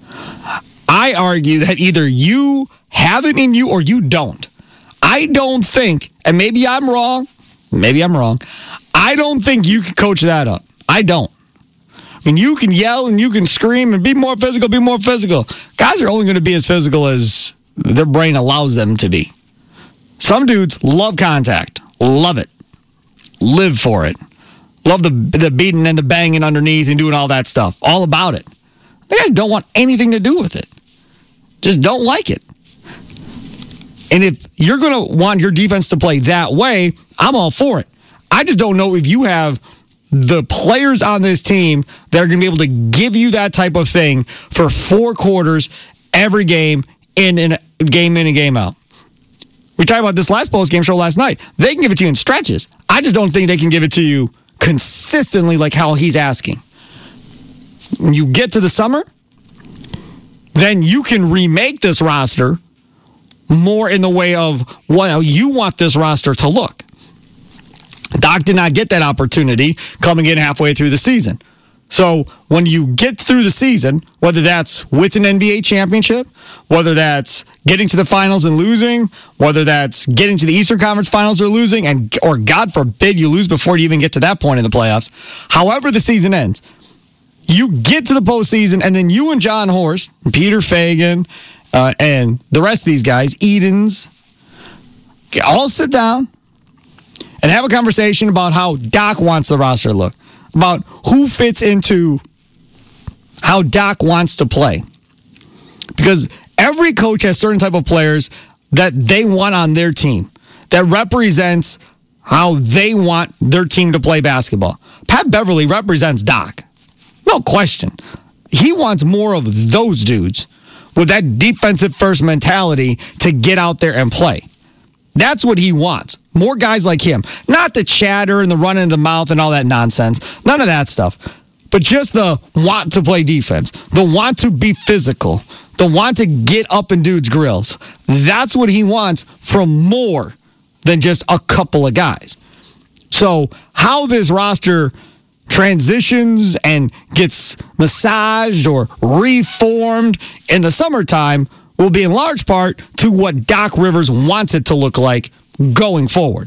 I argue that either you have it in you or you don't. I don't think, and maybe I'm wrong, maybe I'm wrong, I don't think you can coach that up. I don't. I mean, you can yell and you can scream and be more physical, be more physical. Guys are only going to be as physical as their brain allows them to be. Some dudes love contact, love it, live for it, love the, the beating and the banging underneath and doing all that stuff, all about it. The guys don't want anything to do with it. Just don't like it. And if you're going to want your defense to play that way, I'm all for it. I just don't know if you have the players on this team that are going to be able to give you that type of thing for four quarters every game, in and game in and game out. We talked about this last post game show last night. They can give it to you in stretches. I just don't think they can give it to you consistently like how he's asking. When you get to the summer, then you can remake this roster more in the way of what you want this roster to look. Doc did not get that opportunity coming in halfway through the season. So when you get through the season, whether that's with an N B A championship, whether that's getting to the finals and losing, whether that's getting to the Eastern Conference finals or losing, and or God forbid you lose before you even get to that point in the playoffs, however the season ends, you get to the postseason, and then you and John Horst, and Peter Fagan, uh, and the rest of these guys, Edens, all sit down and have a conversation about how Doc wants the roster to look, about who fits into how Doc wants to play. Because every coach has certain type of players that they want on their team that represents how they want their team to play basketball. Pat Beverly represents Doc. No question. He wants more of those dudes with that defensive first mentality to get out there and play. That's what he wants. More guys like him. Not the chatter and the running of the mouth and all that nonsense. None of that stuff. But just the want to play defense. The want to be physical. The want to get up in dudes' grills. That's what he wants from more than just a couple of guys. So how this roster transitions and gets massaged or reformed in the summertime will be in large part to what Doc Rivers wants it to look like going forward.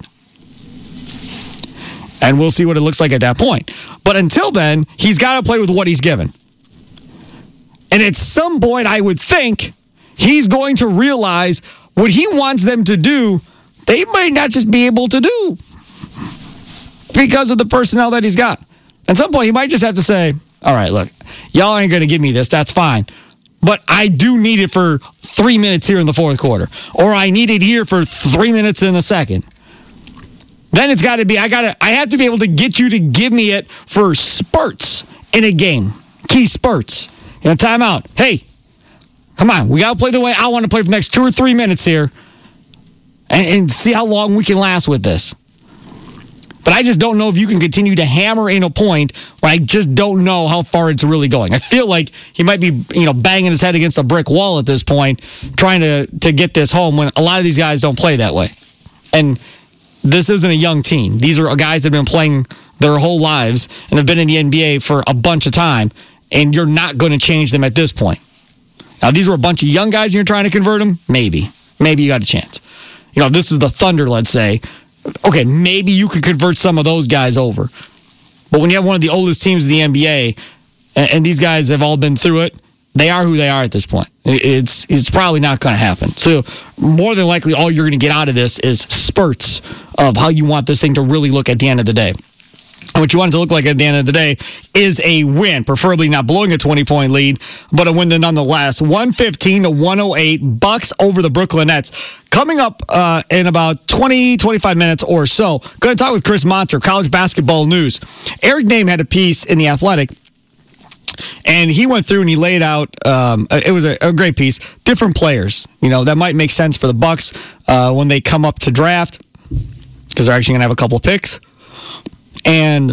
And we'll see what it looks like at that point. But until then, he's got to play with what he's given. And at some point, I would think he's going to realize what he wants them to do, they might not just be able to do because of the personnel that he's got. At some point, he might just have to say, all right, look, y'all ain't going to give me this. That's fine. But I do need it for three minutes here in the fourth quarter. Or I need it here for three minutes in the second. Then it's got to be, I got to, I have to be able to get you to give me it for spurts in a game. Key spurts. You know, timeout. Hey, come on. We got to play the way I want to play for the next two or three minutes here. And, and see how long we can last with this. But I just don't know if you can continue to hammer in a point when I just don't know how far it's really going. I feel like he might be, you know, banging his head against a brick wall at this point, trying to, to get this home when a lot of these guys don't play that way. And this isn't a young team. These are guys that have been playing their whole lives and have been in the N B A for a bunch of time, and you're not going to change them at this point. Now, these were a bunch of young guys and you're trying to convert them? Maybe. Maybe you got a chance. You know, this is the Thunder, let's say. Okay, maybe you could convert some of those guys over. But when you have one of the oldest teams in the N B A, and these guys have all been through it, they are who they are at this point. It's it's probably not going to happen. So more than likely, all you're going to get out of this is spurts of how you want this thing to really look at the end of the day. What you want it to look like at the end of the day is a win, preferably not blowing a twenty-point lead, but a win nonetheless. one fifteen to one oh eight, Bucks over the Brooklyn Nets. Coming up uh, in about twenty, twenty-five minutes or so, going to talk with Chris Monter, College Basketball News. Eric Name had a piece in The Athletic, and he went through and he laid out, um, it was a, a great piece, different players, you know, that might make sense for the Bucks uh, when they come up to draft, because they're actually going to have a couple of picks. And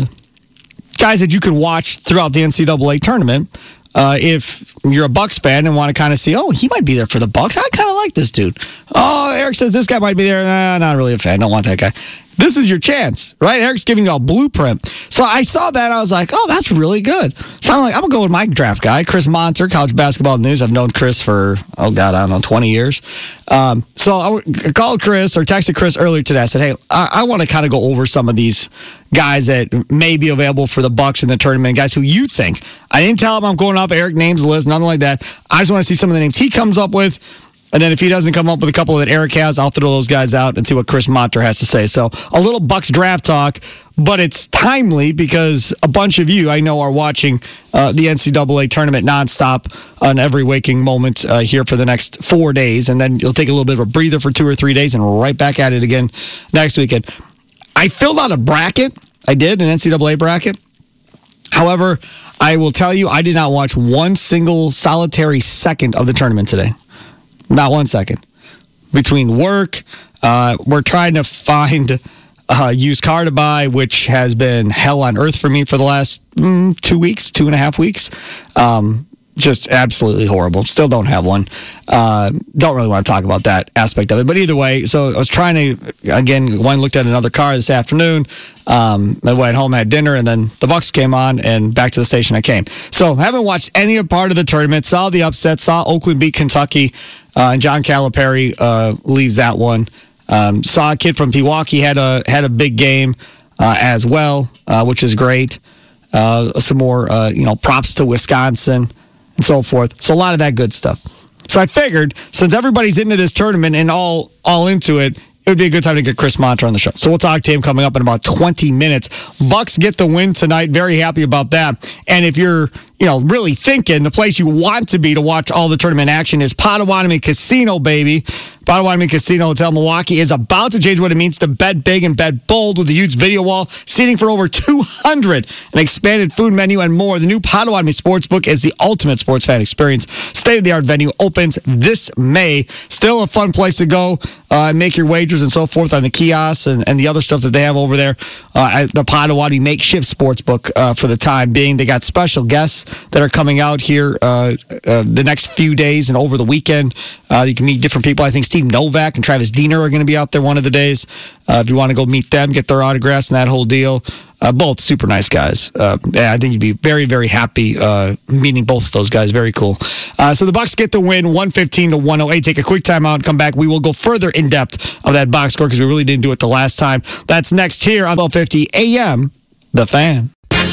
guys that you could watch throughout the N C double A tournament, uh, if you're a Bucks fan and want to kind of see, oh, he might be there for the Bucks. I kind of like this dude. Oh, Eric says this guy might be there. Nah, not really a fan. Don't want that guy. This is your chance, right? Eric's giving you a blueprint. So I saw that. I was like, oh, that's really good. So I'm like, I'm going to go with my draft guy, Chris Monter, College Basketball News. I've known Chris for, oh, God, I don't know, twenty years. Um, so I called Chris or texted Chris earlier today. I said, hey, I, I want to kind of go over some of these guys that may be available for the Bucks in the tournament, guys who you think. I didn't tell him I'm going off Eric Name's list, nothing like that. I just want to see some of the names he comes up with. And then if he doesn't come up with a couple that Eric has, I'll throw those guys out and see what Chris Monter has to say. So a little Bucks draft talk, but it's timely because a bunch of you, I know, are watching uh, the N C double A tournament nonstop on every waking moment uh, here for the next four days. And then you'll take a little bit of a breather for two or three days and right back at it again next weekend. I filled out a bracket. I did, an N C double A bracket. However, I will tell you, I did not watch one single solitary second of the tournament today. Not one second. Between work, uh, we're trying to find a used car to buy, which has been hell on earth for me for the last mm, two weeks, two and a half weeks. Um, just absolutely horrible. Still don't have one. Uh, don't really want to talk about that aspect of it. But either way, so I was trying to, again, went and looked at another car this afternoon. Um, I went home, had dinner, and then the Bucks came on, and back to the station I came. So haven't watched any part of the tournament. Saw the upset. Saw Oakland beat Kentucky. Uh, and John Calipari uh, leads that one. Um, saw a kid from Pewaukee had a had a big game uh, as well, uh, which is great. Uh, some more, uh, you know, props to Wisconsin and so forth. So a lot of that good stuff. So I figured since everybody's into this tournament and all all into it, it would be a good time to get Chris Monter on the show. So we'll talk to him coming up in about twenty minutes. Bucks get the win tonight. Very happy about that. And if you're, you know, really thinking the place you want to be to watch all the tournament action is Potawatomi Casino, baby. Potawatomi Casino Hotel Milwaukee is about to change what it means to bet big and bet bold with a huge video wall, seating for over two hundred, an expanded food menu, and more. The new Potawatomi Sportsbook is the ultimate sports fan experience. State-of-the-art venue opens this May. Still a fun place to go uh, and make your wagers and so forth on the kiosks and, and the other stuff that they have over there uh, at the Potawatomi Makeshift Sportsbook uh, for the time being. They got special guests that are coming out here uh, uh, the next few days and over the weekend. Uh, you can meet different people. I think Steve Novak and Travis Diener are going to be out there one of the days. Uh, if you want to go meet them, get their autographs and that whole deal. Uh, both super nice guys. Uh, yeah, I think you'd be very, very happy uh, meeting both of those guys. Very cool. Uh, so the Bucks get the win, one fifteen to one oh eight. Take a quick time out and come back. We will go further in depth of that box score because we really didn't do it the last time. That's next here on twelve fifty A M, The Fan.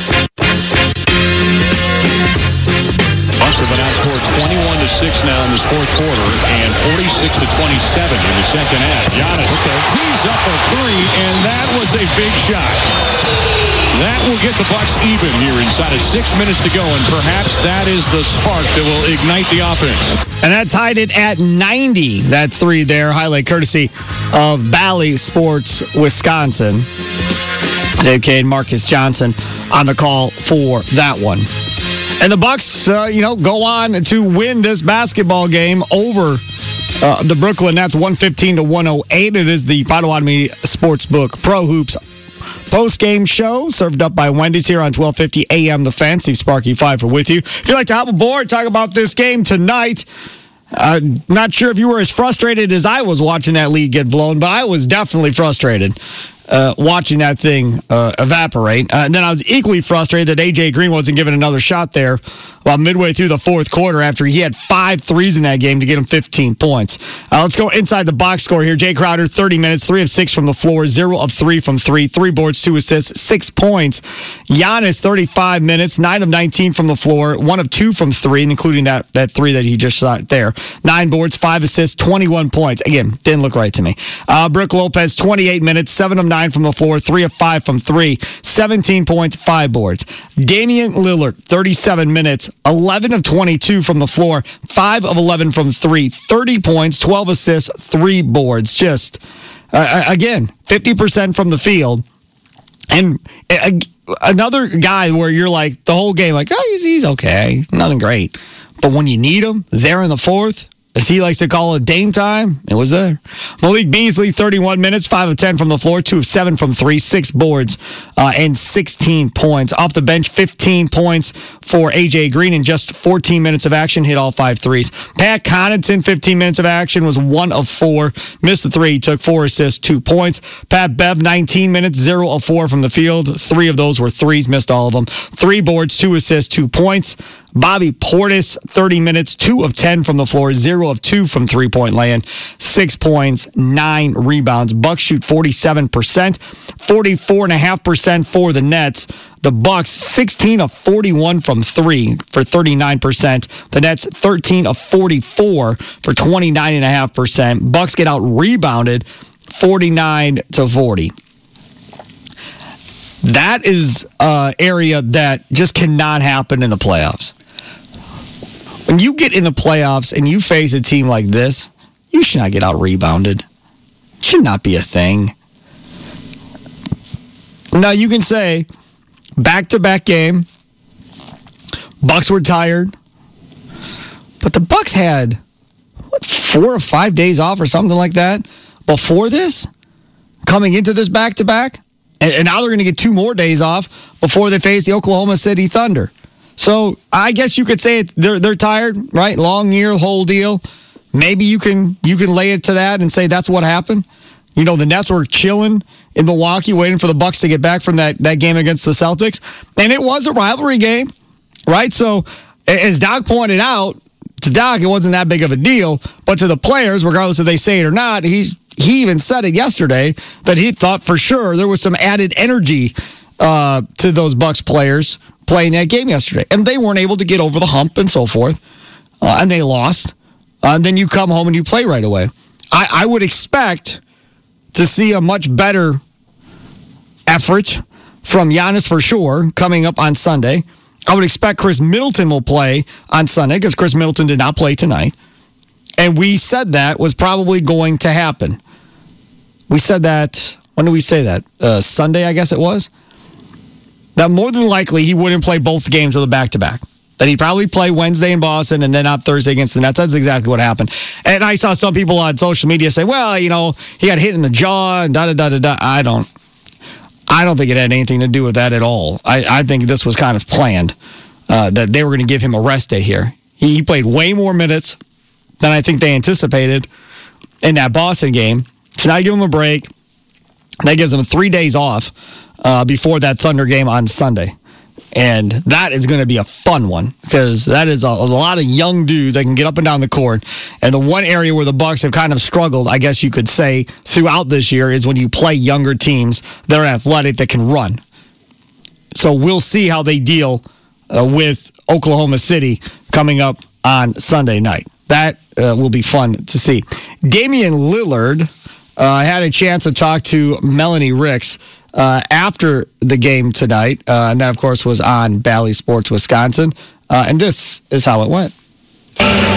Bucks have been outscored twenty-one to six now in this fourth quarter and forty-six to twenty-seven in the second half. Giannis okay. tees up a three, and that was a big shot. That will get the Bucks even here inside of six minutes to go, and perhaps that is the spark that will ignite the offense. And that tied it at ninety, that three there. Highlight courtesy of Bally Sports Wisconsin. Dave Cade, Marcus Johnson on the call for that one. And the Bucks, uh, you know, go on to win this basketball game over uh, the Brooklyn Nets, one fifteen to one oh eight. It is the Potawatomi Sportsbook Pro Hoops post-game show served up by Wendy's here on twelve fifty A M The Fan. Steve Sparky Pfeiffer with you. If you'd like to hop aboard, talk about this game tonight. Uh, not sure if you were as frustrated as I was watching that lead get blown, but I was definitely frustrated uh, watching that thing uh, evaporate. Uh, and then I was equally frustrated that A J Green wasn't given another shot there about midway through the fourth quarter after he had five threes in that game to get him fifteen points. Uh, let's go inside the box score here. Jay Crowder, thirty minutes, three of six from the floor, zero of three from three, three boards, two assists, six points. Giannis, thirty-five minutes, nine of nineteen from the floor, one of two from three, including that, that three that he just shot there. Nine boards, five assists, twenty-one points. Again, didn't look right to me. Uh, Brook Lopez, twenty-eight minutes, seven of nine from the floor, three of five from three, seventeen points, five boards. Damian Lillard, thirty-seven minutes, eleven of twenty-two from the floor, five of eleven from three, thirty points, twelve assists, three boards. Just, uh, again, fifty percent from the field. And uh, another guy where you're like, the whole game, like, oh, he's, he's okay, nothing great. But when you need him, there in the fourth, as he likes to call it, Dame time, it was there. Malik Beasley, thirty-one minutes, five of ten from the floor, two of seven from three, six boards, uh, and sixteen points. Off the bench, fifteen points for A J Green in just fourteen minutes of action, hit all five threes. Pat Connaughton, fifteen minutes of action, was one of four, missed the three, took four assists, two points. Pat Bev, nineteen minutes, zero of four from the field, three of those were threes, missed all of them. Three boards, two assists, two points. Bobby Portis, thirty minutes, two of ten from the floor, zero of two from three-point land, six points, nine rebounds. Bucks shoot forty-seven percent, forty-four point five percent for the Nets. The Bucks, sixteen of forty-one from three for thirty-nine percent. The Nets, thirteen of forty-four for twenty-nine point five percent. Bucks get out-rebounded forty-nine to forty. That is an area that just cannot happen in the playoffs. When you get in the playoffs and you face a team like this, you should not get out-rebounded. It should not be a thing. Now, you can say, back-to-back game, Bucks were tired, but the Bucks had, what, four or five days off or something like that before this, coming into this back-to-back? And now they're going to get two more days off before they face the Oklahoma City Thunder. So I guess you could say it, they're they're tired, right? Long year, whole deal. Maybe you can you can lay it to that and say that's what happened. You know, the Nets were chilling in Milwaukee, waiting for the Bucks to get back from that, that game against the Celtics. And it was a rivalry game, right? So as Doc pointed out, to Doc, it wasn't that big of a deal. But to the players, regardless if they say it or not, he's He even said it yesterday that he thought for sure there was some added energy uh, to those Bucks players playing that game yesterday. And they weren't able to get over the hump and so forth. Uh, and they lost. Uh, and then you come home and you play right away. I, I would expect to see a much better effort from Giannis for sure coming up on Sunday. I would expect Chris Middleton will play on Sunday because Chris Middleton did not play tonight. And we said that was probably going to happen. We said that, when did we say that? Uh, Sunday, I guess it was. That more than likely he wouldn't play both games of the back-to-back. That he'd probably play Wednesday in Boston and then on Thursday against the Nets. That's exactly what happened. And I saw some people on social media say, well, you know, he got hit in the jaw and da-da-da-da-da. I don't, I don't think it had anything to do with that at all. I, I think this was kind of planned, uh, that they were going to give him a rest day here. He, he played way more minutes than I think they anticipated in that Boston game. Tonight, give him a break. That gives him three days off uh, before that Thunder game on Sunday. And that is going to be a fun one because that is a, a lot of young dudes that can get up and down the court. And the one area where the Bucks have kind of struggled, I guess you could say, throughout this year is when you play younger teams that are athletic that can run. So we'll see how they deal uh, with Oklahoma City coming up on Sunday night. That uh, will be fun to see. Damian Lillard uh, had a chance to talk to Melanie Ricks uh, after the game tonight. Uh, and that, of course, was on Bally Sports Wisconsin. Uh, and this is how it went.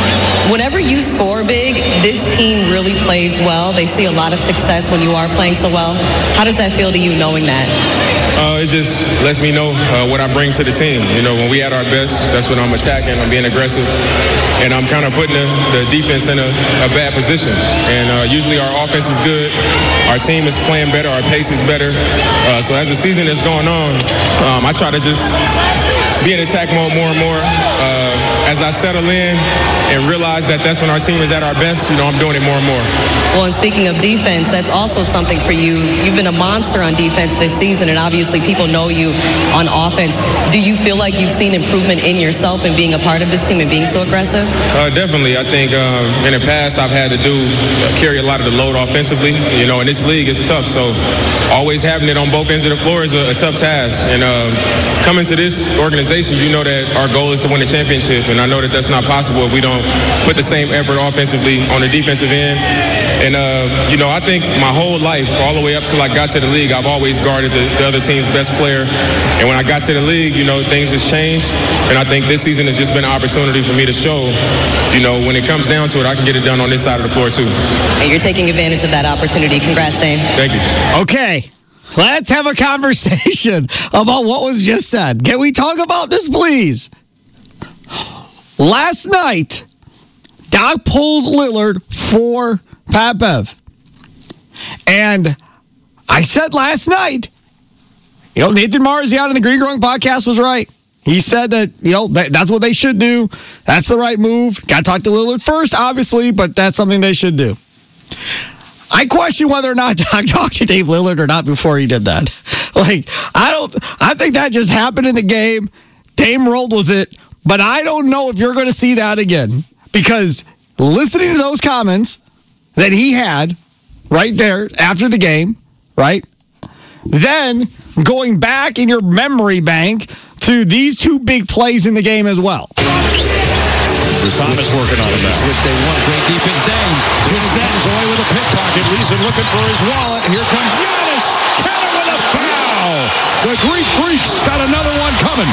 whenever you score big, this team really plays well. They see a lot of success when you are playing so well. How does that feel to you knowing that? Uh, it just lets me know uh, what I bring to the team. You know, when we at our best, that's when I'm attacking, I'm being aggressive, and I'm kind of putting the, the defense in a, a bad position. And uh, usually our offense is good, our team is playing better, our pace is better. Uh, so as the season is going on, um, I try to just be in attack mode more and more. Uh, as I settle in and realize that that's when our team is at our best, you know, I'm doing it more and more. Well, and speaking of defense, that's also something for you. You've been a monster on defense this season, and obviously people know you on offense. Do you feel like you've seen improvement in yourself and being a part of this team and being so aggressive? Uh, definitely. I think um, in the past I've had to do uh, carry a lot of the load offensively. You know, in this league it's tough, so always having it on both ends of the floor is a, a tough task. And uh, coming to this organization, you know that our goal is to win a championship, and I know that that's not possible if we don't put the same effort offensively on the defensive end. And, uh, you know, I think my whole life, all the way up till I got to the league, I've always guarded the, the other team's best player. And when I got to the league, you know, things just changed. And I think this season has just been an opportunity for me to show, you know, when it comes down to it, I can get it done on this side of the floor, too. And you're taking advantage of that opportunity. Congrats, Dame. Thank you. Okay. Let's have a conversation about what was just said. Can we talk about this, please? Last night, Doc pulls Lillard for Pat Bev. And I said last night, you know, Nathan Marzian on the Green Growing podcast was right. He said that, you know, that, that's what they should do. That's the right move. Got to talk to Lillard first, obviously, but that's something they should do. I question whether or not Doc talked to Dave Lillard or not before he did that. Like, I don't, I think that just happened in the game. Dame rolled with it, but I don't know if you're going to see that again, because listening to those comments that he had right there after the game, right? Then going back in your memory bank to these two big plays in the game as well. Thomas working on it now. Switch they want. Great defense. Dame. Switch Dame's away with a pickpocket. Leaves him looking for his wallet. Here comes Giannis. Count with a foul. The Greek Freaks got another one coming.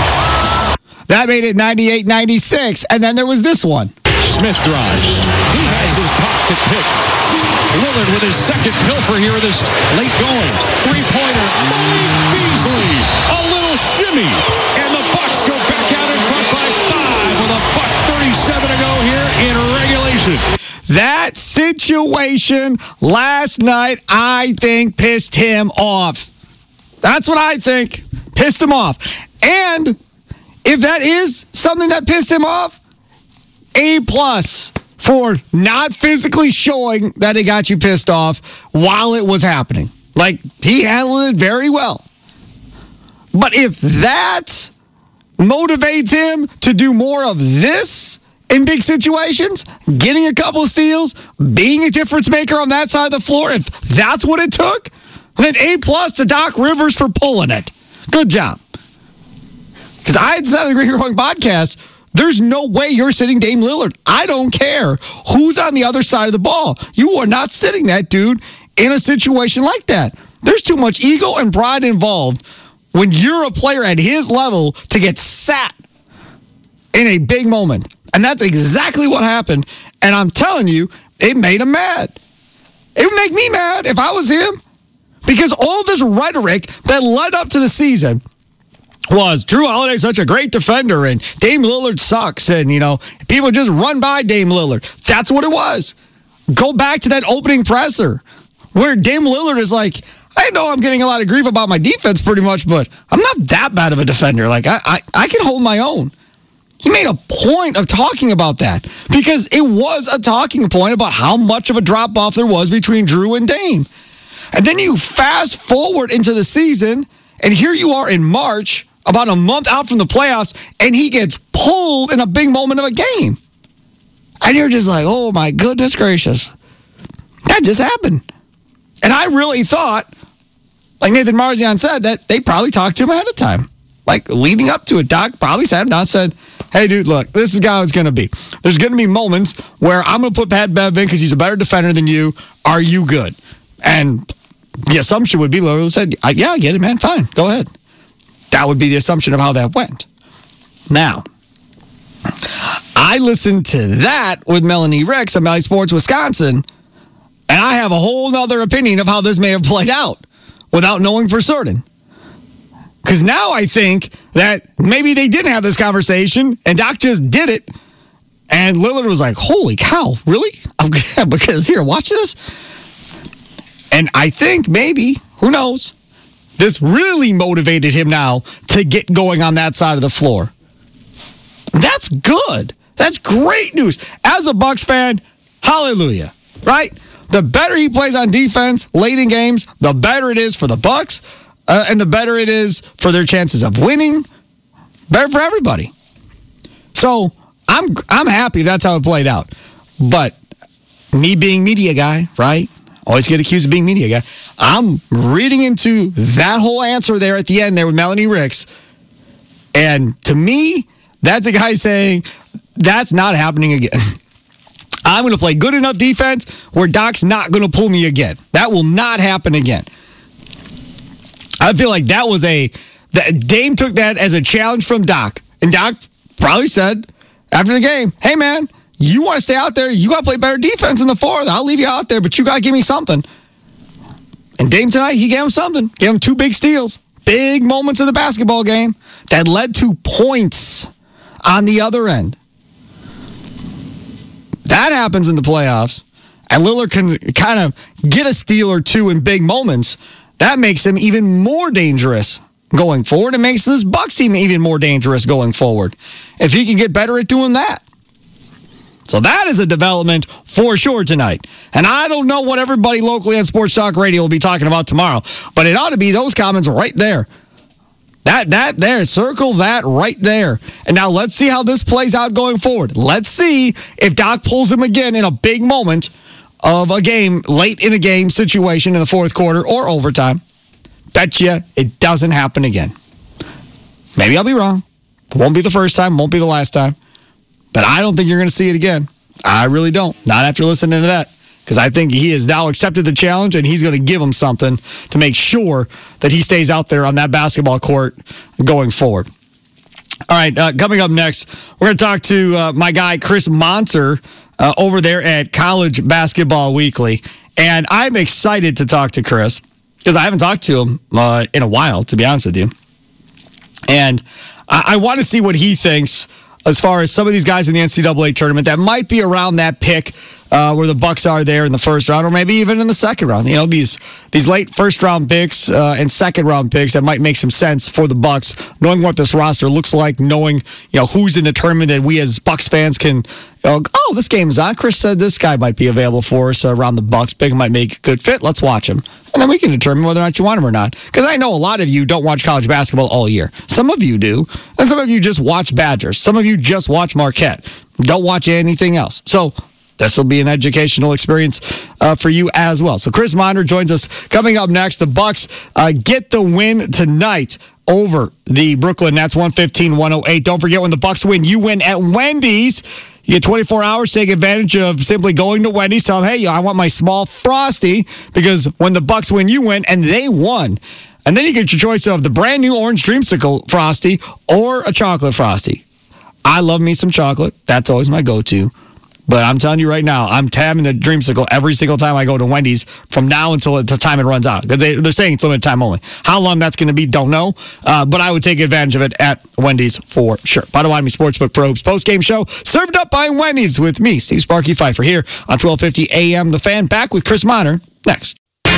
That made it ninety-eight ninety-six. And then there was this one. Smith drives. He has his pocket picked. Lillard with his second pilfer here in this late going. Three-pointer. Mike Beasley. A little shimmy. And the Bucks go back out in front by five with a buck thirty-seven to go here in regulation. That situation last night, I think, pissed him off. That's what I think. Pissed him off. And if that is something that pissed him off, A plus for not physically showing that it got you pissed off while it was happening. Like, he handled it very well. But if that motivates him to do more of this in big situations, getting a couple of steals, being a difference maker on that side of the floor, if that's what it took, then A plus to Doc Rivers for pulling it. Good job. Because I had said on the Green Growing podcast, there's no way you're sitting Dame Lillard. I don't care who's on the other side of the ball. You are not sitting that dude in a situation like that. There's too much ego and pride involved when you're a player at his level to get sat in a big moment. And that's exactly what happened. And I'm telling you, it made him mad. It would make me mad if I was him. Because all this rhetoric that led up to the season was Jrue Holiday's such a great defender and Dame Lillard sucks, and, you know, people just run by Dame Lillard. That's what it was. Go back to that opening presser where Dame Lillard is like, I know I'm getting a lot of grief about my defense pretty much, but I'm not that bad of a defender. Like, I, I, I can hold my own. He made a point of talking about that because it was a talking point about how much of a drop-off there was between Jrue and Dame. And then you fast forward into the season, and here you are in March, about a month out from the playoffs, and he gets pulled in a big moment of a game. And you're just like, oh my goodness gracious. That just happened. And I really thought, like Nathan Marzian said, that they probably talked to him ahead of time. Like leading up to it, Doc probably sat him down and said, hey dude, look, this is how it's going to be. There's going to be moments where I'm going to put Pat Bev in because he's a better defender than you. Are you good? And the assumption would be, Lillard said, yeah, I get it, man. Fine, go ahead. That would be the assumption of how that went. Now, I listened to that with Melanie Ricks on Valley Sports Wisconsin, and I have a whole other opinion of how this may have played out without knowing for certain. Because now I think that maybe they didn't have this conversation, and Doc just did it, and Lillard was like, holy cow, really? Because here, watch this. And I think maybe, who knows, this really motivated him now to get going on that side of the floor. That's good. That's great news. As a Bucks fan, hallelujah, right? The better he plays on defense late in games, the better it is for the Bucks, uh, and the better it is for their chances of winning. Better for everybody. So I'm I'm happy that's how it played out. But me being media guy, right? Always get accused of being media guy. I'm reading into that whole answer there at the end there with Melanie Ricks. And to me, that's a guy saying, that's not happening again. I'm going to play good enough defense where Doc's not going to pull me again. That will not happen again. I feel like that was a... That Dame took that as a challenge from Doc. And Doc probably said after the game, hey, man, you want to stay out there, you got to play better defense in the fourth. I'll leave you out there, but you got to give me something. And Dame tonight, he gave him something. Gave him two big steals. Big moments of the basketball game that led to points on the other end. That happens in the playoffs. And Lillard can kind of get a steal or two in big moments. That makes him even more dangerous going forward. It makes this Bucks team even more dangerous going forward if he can get better at doing that. So that is a development for sure tonight. And I don't know what everybody locally on Sports Talk Radio will be talking about tomorrow, but it ought to be those comments right there. That, that there, circle that right there. And now let's see how this plays out going forward. Let's see if Doc pulls him again in a big moment of a game, late in a game situation in the fourth quarter or overtime. Bet you it doesn't happen again. Maybe I'll be wrong. It won't be the first time, won't be the last time. But I don't think you're going to see it again. I really don't. Not after listening to that. Because I think he has now accepted the challenge, and he's going to give him something to make sure that he stays out there on that basketball court going forward. All right, uh, coming up next, we're going to talk to uh, my guy, Chris Monser, uh, over there at College Basketball Weekly. And I'm excited to talk to Chris because I haven't talked to him uh, in a while, to be honest with you. And I, I want to see what he thinks as far as some of these guys in the N C double A tournament that might be around that pick uh, where the Bucks are there in the first round or maybe even in the second round. You know, these these late first round picks uh, and second round picks that might make some sense for the Bucks, knowing what this roster looks like, knowing, you know, who's in the tournament that we as Bucks fans can, uh, oh, this game is on. Chris said this guy might be available for us around the Bucks pick, might make a good fit. Let's watch him. And then we can determine whether or not you want him or not. Because I know a lot of you don't watch college basketball all year. Some of you do. And some of you just watch Badgers. Some of you just watch Marquette. Don't watch anything else. So this will be an educational experience uh, for you as well. So Chris Monser joins us coming up next. The Bucks uh, get the win tonight over the Brooklyn Nets, one fifteen to one oh eight. Don't forget, when the Bucks win, you win at Wendy's. You get twenty-four hours to take advantage of simply going to Wendy's. Tell them, hey, I want my small Frosty, because when the Bucks win, you win, and they won. And then you get your choice of the brand new orange dreamsicle Frosty or a chocolate Frosty. I love me some chocolate. That's always my go-to. But I'm telling you right now, I'm tabbing the dreamsicle every single time I go to Wendy's from now until the time it runs out. Because they, they're saying it's limited time only. How long that's going to be, don't know. Uh, but I would take advantage of it at Wendy's for sure. Potawatomi Sportsbook Probes post-game show served up by Wendy's with me, Steve Sparky Pfeiffer, here on twelve fifty A M. The Fan. Back with Chris Monser next.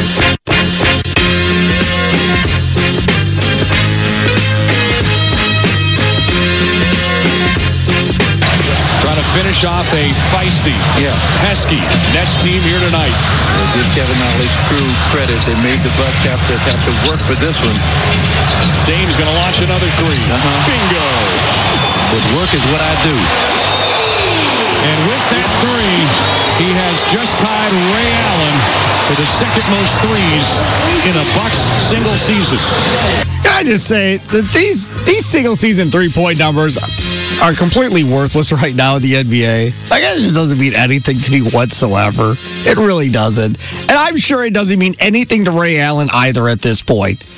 Finish off a feisty, yeah. pesky Nets team here tonight. We'll give Kevin Olly's crew credit. They made the Bucks have to have to work for this one. Dame's going to launch another three. Uh-huh. Bingo! But work is what I do. And with that three, he has just tied Ray Allen for the second most threes in a Bucks single season. Can I just say that these these single season three-point numbers are completely worthless right now in the N B A. Like, it doesn't mean anything to me whatsoever. It really doesn't. And I'm sure it doesn't mean anything to Ray Allen either at this point.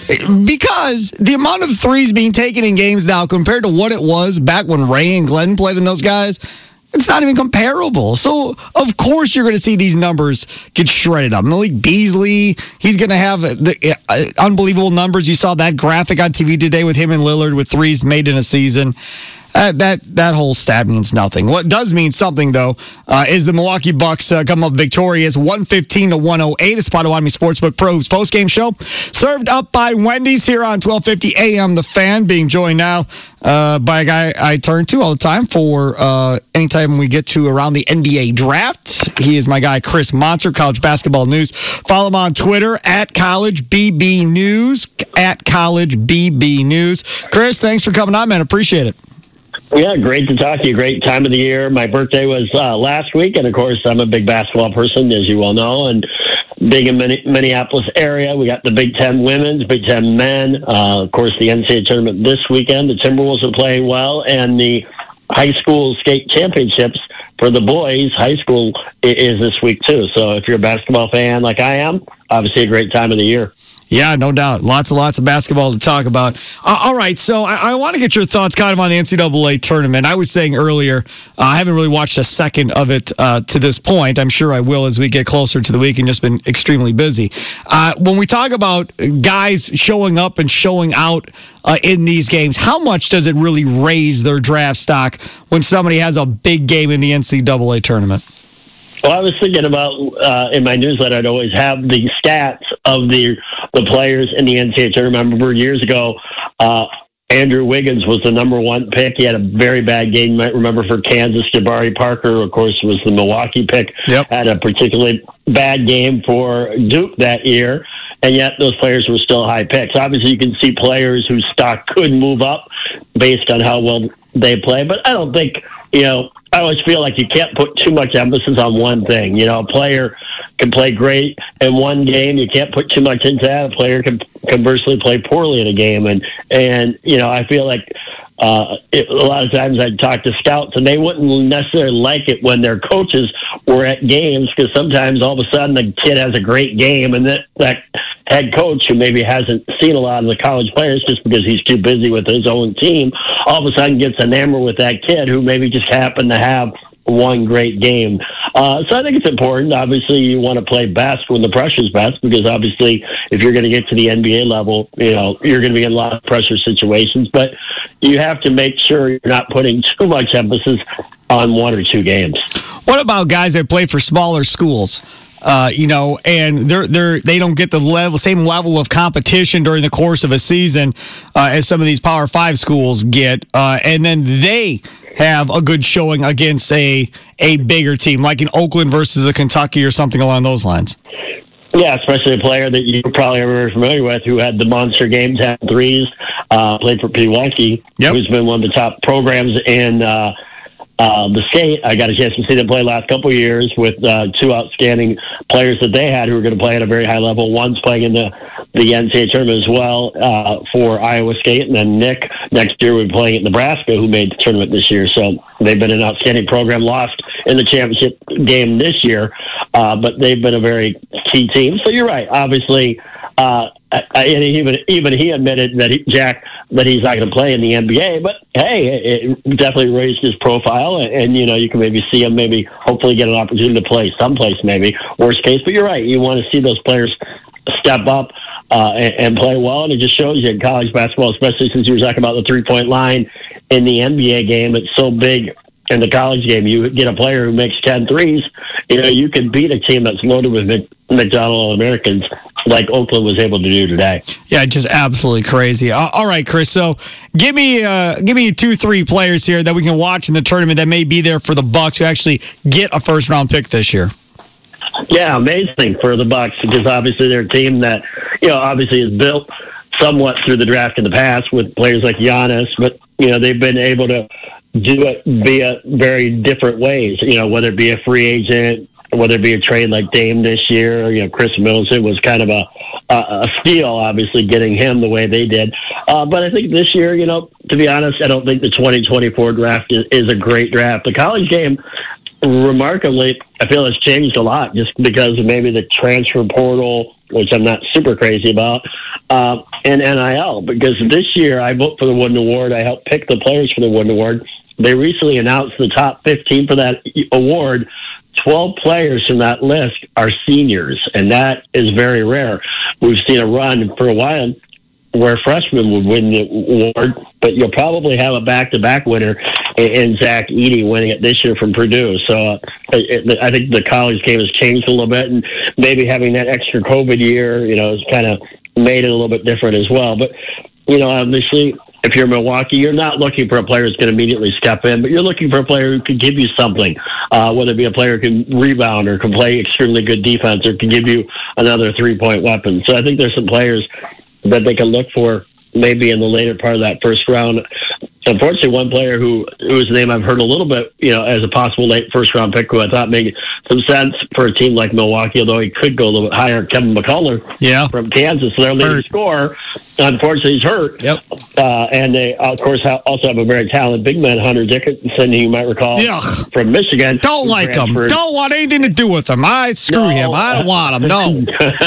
Because the amount of threes being taken in games now compared to what it was back when Ray and Glenn played in those guys, it's not even comparable. So, of course, you're going to see these numbers get shredded up. Malik Beasley, he's going to have the, uh, unbelievable numbers. You saw that graphic on T V today with him and Lillard with threes made in a season. Uh, that that whole stat means nothing. What does mean something, though, uh, is the Milwaukee Bucks uh, come up victorious one fifteen to one oh eight. It's Potawatomi Sportsbook Pro Hoops postgame show. Served up by Wendy's here on twelve fifty A M. The Fan, being joined now uh, by a guy I turn to all the time for uh, anytime we get to around the N B A draft. He is my guy, Chris Monster, College Basketball News. Follow him on Twitter, at College B B News, at College B B News. Chris, thanks for coming on, man. Appreciate it. Yeah, great to talk to you. Great time of the year. My birthday was uh, last week, and of course, I'm a big basketball person, as you well know, and big in Minneapolis area. We got the Big Ten women's, Big Ten men. Uh, of course, the N C double A tournament this weekend. The Timberwolves are playing well, and the high school skate championships for the boys, high school, is this week too. So if you're a basketball fan like I am, obviously a great time of the year. Yeah, no doubt. Lots and lots of basketball to talk about. Uh, all right, so I, I want to get your thoughts kind of on the N C double A tournament. I was saying earlier, uh, I haven't really watched a second of it uh, to this point. I'm sure I will as we get closer to the week and just been extremely busy. Uh, when we talk about guys showing up and showing out uh, in these games, how much does it really raise their draft stock when somebody has a big game in the N C double A tournament? Well, I was thinking about, uh, in my newsletter, I'd always have the stats of the the players in the N C double A tournament. I remember years ago, uh, Andrew Wiggins was the number one pick. He had a very bad game. You might remember for Kansas. Jabari Parker, of course, was the Milwaukee pick. Yep. Had a particularly bad game for Duke that year, and yet those players were still high picks. Obviously, you can see players whose stock could move up based on how well they play, but I don't think, you know, I always feel like you can't put too much emphasis on one thing. You know, a player can play great in one game. You can't put too much into that. A player can conversely play poorly in a game. And, and you know, I feel like uh, it, a lot of times I'd talk to scouts, and they wouldn't necessarily like it when their coaches were at games, because sometimes all of a sudden the kid has a great game, and that, that head coach, who maybe hasn't seen a lot of the college players just because he's too busy with his own team, all of a sudden gets enamored with that kid who maybe just happened to have one great game. Uh, so I think it's important. Obviously, you want to play best when the pressure's best, because obviously if you're going to get to the N B A level, you know, you're going to be in a lot of pressure situations, but you have to make sure you're not putting too much emphasis on one or two games. What about guys that play for smaller schools? Uh, you know, and they're they're they don't get the level, same level of competition during the course of a season uh, as some of these Power Five schools get, uh, and then they have a good showing against a a bigger team, like in Oakland versus a Kentucky or something along those lines. Yeah, especially a player that you probably are very familiar with, who had the monster games, had threes, uh, played for Pewaukee, yep. who's been one of the top programs in uh, uh, the state. I got a chance to see them play last couple of years with uh, two outstanding players that they had who were going to play at a very high level. One's playing in the, the N C double A tournament as well uh, for Iowa State, and then Nick next year will be playing at Nebraska, who made the tournament this year. So they've been an outstanding program, lost in the championship game this year, uh, but they've been a very key team. So you're right. Obviously, uh, and even even he admitted that he, Jack that he's not going to play in the N B A. But hey, it definitely raised his profile, and, and you know you can maybe see him maybe hopefully get an opportunity to play someplace, maybe worst case. But you're right. You want to see those players step up uh, and, and play well, and it just shows you in college basketball, especially since you were talking about the three point line in the N B A game. It's so big. In the college game, you get a player who makes ten threes, you know, you can beat a team that's loaded with McDonald All-Americans like Oakland was able to do today. Yeah, just absolutely crazy. All right, Chris, so give me uh, give me two, three players here that we can watch in the tournament that may be there for the Bucks who actually get a first-round pick this year. Yeah, amazing for the Bucks, because obviously they're a team that, you know, obviously is built somewhat through the draft in the past with players like Giannis, but, you know, they've been able to do it via very different ways, you know, whether it be a free agent, whether it be a trade like Dame this year. You know, Chris Middleton was kind of a, a, a steal, obviously, getting him the way they did. Uh, but I think this year, you know, to be honest, I don't think the twenty twenty-four draft is, is a great draft. The college game, remarkably, I feel it's changed a lot just because of maybe the transfer portal, which I'm not super crazy about, uh, and N I L. Because this year I vote for the Wooden Award. I helped pick the players for the Wooden Award. They recently announced the top fifteen for that award. twelve players from that list are seniors, and that is very rare. We've seen a run for a while where freshmen would win the award, but you'll probably have a back-to-back winner in Zach Edey winning it this year from Purdue. So uh, it, I think the college game has changed a little bit, and maybe having that extra COVID year, you know, has kind of made it a little bit different as well. But, you know, obviously, if you're Milwaukee, you're not looking for a player who's going to immediately step in, but you're looking for a player who can give you something, uh, whether it be a player who can rebound or can play extremely good defense or can give you another three-point weapon. So I think there's some players that they can look for maybe in the later part of that first round. Unfortunately, one player who whose name I've heard a little bit, you know, as a possible late first round pick, who I thought made some sense for a team like Milwaukee, although he could go a little bit higher, Kevin McCullough yeah. from Kansas, their leading scorer. Unfortunately, he's hurt. Yep. Uh, and they, of course, ha- also have a very talented big man, Hunter Dickinson, who you might recall yeah. from Michigan. Don't like him. Don't want anything to do with him. I screw no. him. I don't want him. No.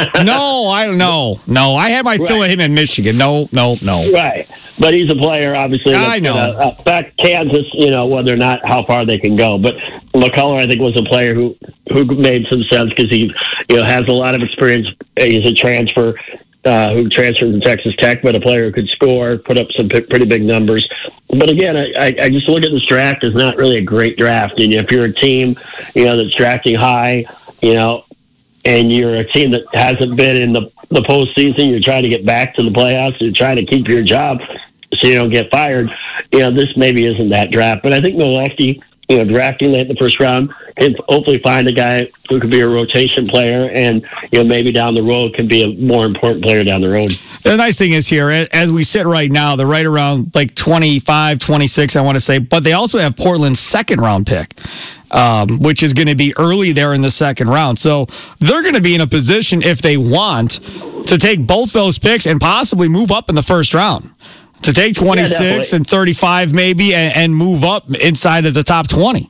no, I don't know. No, I had my right. fill of him in Michigan. No, no, no. Right. But he's a player, obviously. I know. Uh, affect Kansas, you know, whether or not how far they can go. But McCullough, I think, was a player who, who made some sense because he, you know, has a lot of experience. He's a transfer uh, who transferred from Texas Tech, but a player who could score, put up some p- pretty big numbers. But again, I, I, I just look at this draft as not really a great draft. And if you're a team, you know, that's drafting high, you know, and you're a team that hasn't been in the, the postseason, you're trying to get back to the playoffs, you're trying to keep your job so you don't get fired, you know, this maybe isn't that draft. But I think Milwaukee, you know, drafting late in the first round, can hopefully find a guy who could be a rotation player and, you know, maybe down the road can be a more important player down the road. The nice thing is here, as we sit right now, they're right around like twenty-five, twenty-six, I want to say, but they also have Portland's second round pick. Um, which is going to be early there in the second round. So they're going to be in a position, if they want, to take both those picks and possibly move up in the first round. To take twenty-six yeah, and thirty-five maybe and, and move up inside of the top twenty.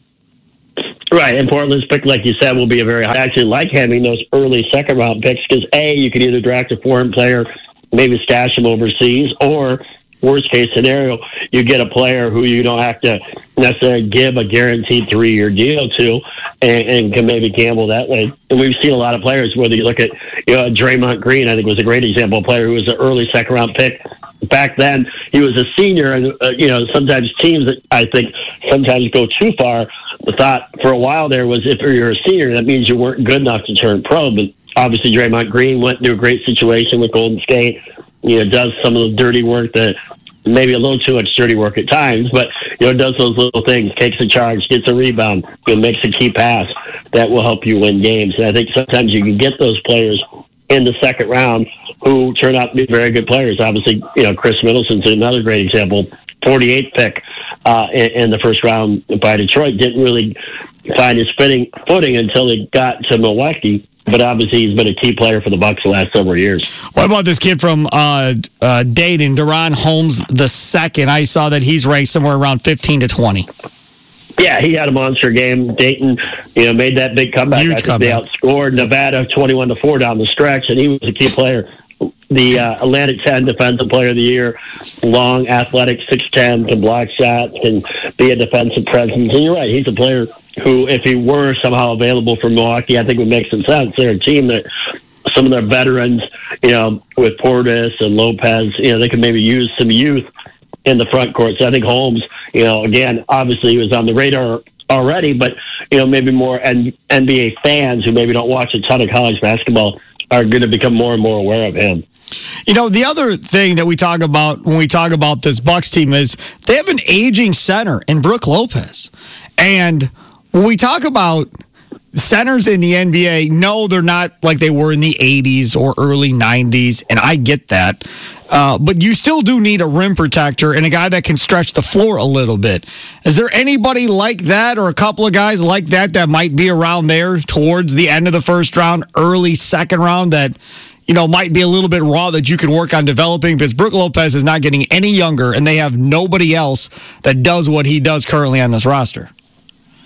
Right, and Portland's pick, like you said, will be a very high. I actually like having those early second round picks because, A, you can either draft a foreign player, maybe stash him overseas, or worst case scenario, you get a player who you don't have to necessarily give a guaranteed three-year deal to and, and can maybe gamble that way. And we've seen a lot of players, whether you look at, you know, Draymond Green, I think was a great example, a player who was an early second-round pick. Back then, he was a senior, and, uh, you know, sometimes teams that I think sometimes go too far. The thought for a while there was if you're a senior, that means you weren't good enough to turn pro. But obviously, Draymond Green went through a great situation with Golden State. You know, does some of the dirty work that maybe a little too much dirty work at times, but, you know, does those little things, takes a charge, gets a rebound, you know, makes a key pass that will help you win games. And I think sometimes you can get those players in the second round who turn out to be very good players. Obviously, you know, Chris Middleton's another great example. forty-eighth pick uh, in, in the first round by Detroit. Didn't really find his fitting footing until he got to Milwaukee. But obviously, he's been a key player for the Bucks the last several years. What about this kid from uh, uh, Dayton, Deron Holmes the second? I saw that he's ranked somewhere around fifteen to twenty. Yeah, he had a monster game. Dayton, you know, made that big comeback. Huge I think comeback. They outscored Nevada twenty-one to four down the stretch, and he was a key player. The uh, Atlantic ten Defensive Player of the Year, long, athletic, six ten, can block shots, can be a defensive presence. And you're right, he's a player who, if he were somehow available for Milwaukee, I think would make some sense. They're a team that some of their veterans, you know, with Portis and Lopez, you know, they could maybe use some youth in the front court. So I think Holmes, you know, again, obviously he was on the radar already, but, you know, maybe more N B A fans who maybe don't watch a ton of college basketball are going to become more and more aware of him. You know, the other thing that we talk about when we talk about this Bucks team is they have an aging center in Brook Lopez. And when we talk about centers in the N B A, no, they're not like they were in the eighties or early nineties, and I get that. Uh, but you still do need a rim protector and a guy that can stretch the floor a little bit. Is there anybody like that or a couple of guys like that that might be around there towards the end of the first round, early second round that, you know, might be a little bit raw that you can work on developing? Because Brook Lopez is not getting any younger, and they have nobody else that does what he does currently on this roster.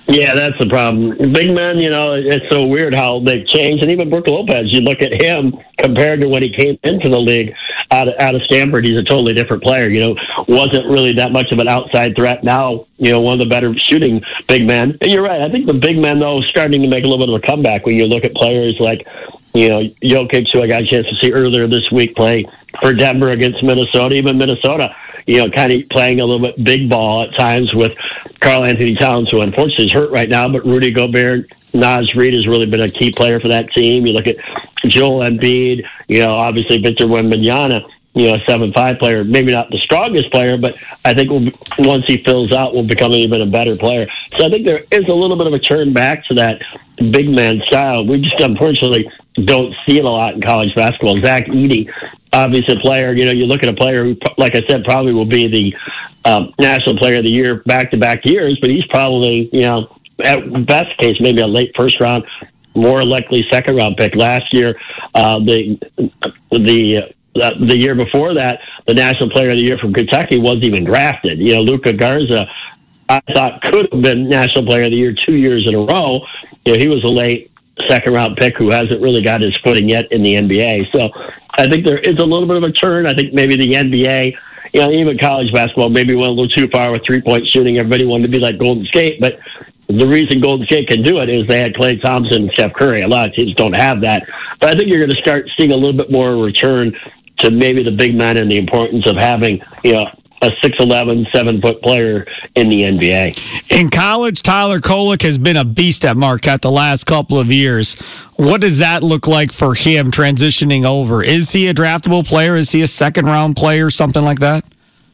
Yeah, that's the problem. Big men, you know, it's so weird how they've changed. And even Brook Lopez, you look at him compared to when he came into the league out of, out of Stanford, he's a totally different player. You know, wasn't really that much of an outside threat. Now, you know, one of the better shooting big men. And you're right. I think the big men, though, starting to make a little bit of a comeback when you look at players like, you know, Jokic, who I got a chance to see earlier this week play for Denver against Minnesota, even Minnesota, you know, kind of playing a little bit big ball at times with Karl Anthony Towns, who unfortunately is hurt right now, but Rudy Gobert, Naz Reid has really been a key player for that team. You look at Joel Embiid, you know, obviously Victor Wembanyama, you know, a seven five player, maybe not the strongest player, but I think we'll, once he fills out, will become even a better player. So I think there is a little bit of a turn back to that big man style. We just unfortunately don't see it a lot in college basketball. Zach Edey, obviously a player, you know, you look at a player who, like I said, probably will be the um, National Player of the Year back-to-back years, but he's probably, you know, at best case, maybe a late first round, more likely second round pick. Last year, uh, the the uh, the year before that, the National Player of the Year from Kentucky wasn't even drafted. You know, Luka Garza, I thought could have been National Player of the Year two years in a row. You know, he was a late second round pick who hasn't really got his footing yet in the N B A. So I think there is a little bit of a turn. I think maybe the N B A, you know, even college basketball maybe went a little too far with three-point shooting. Everybody wanted to be like Golden State, but the reason Golden State can do it is they had Klay Thompson and Steph Curry. A lot of teams don't have that. But I think you're going to start seeing a little bit more return to maybe the big men and the importance of having, you know, a six eleven, seven-foot player in the N B A. In college, Tyler Kolek has been a beast at Marquette the last couple of years. What does that look like for him transitioning over? Is he a draftable player? Is he a second-round player, something like that?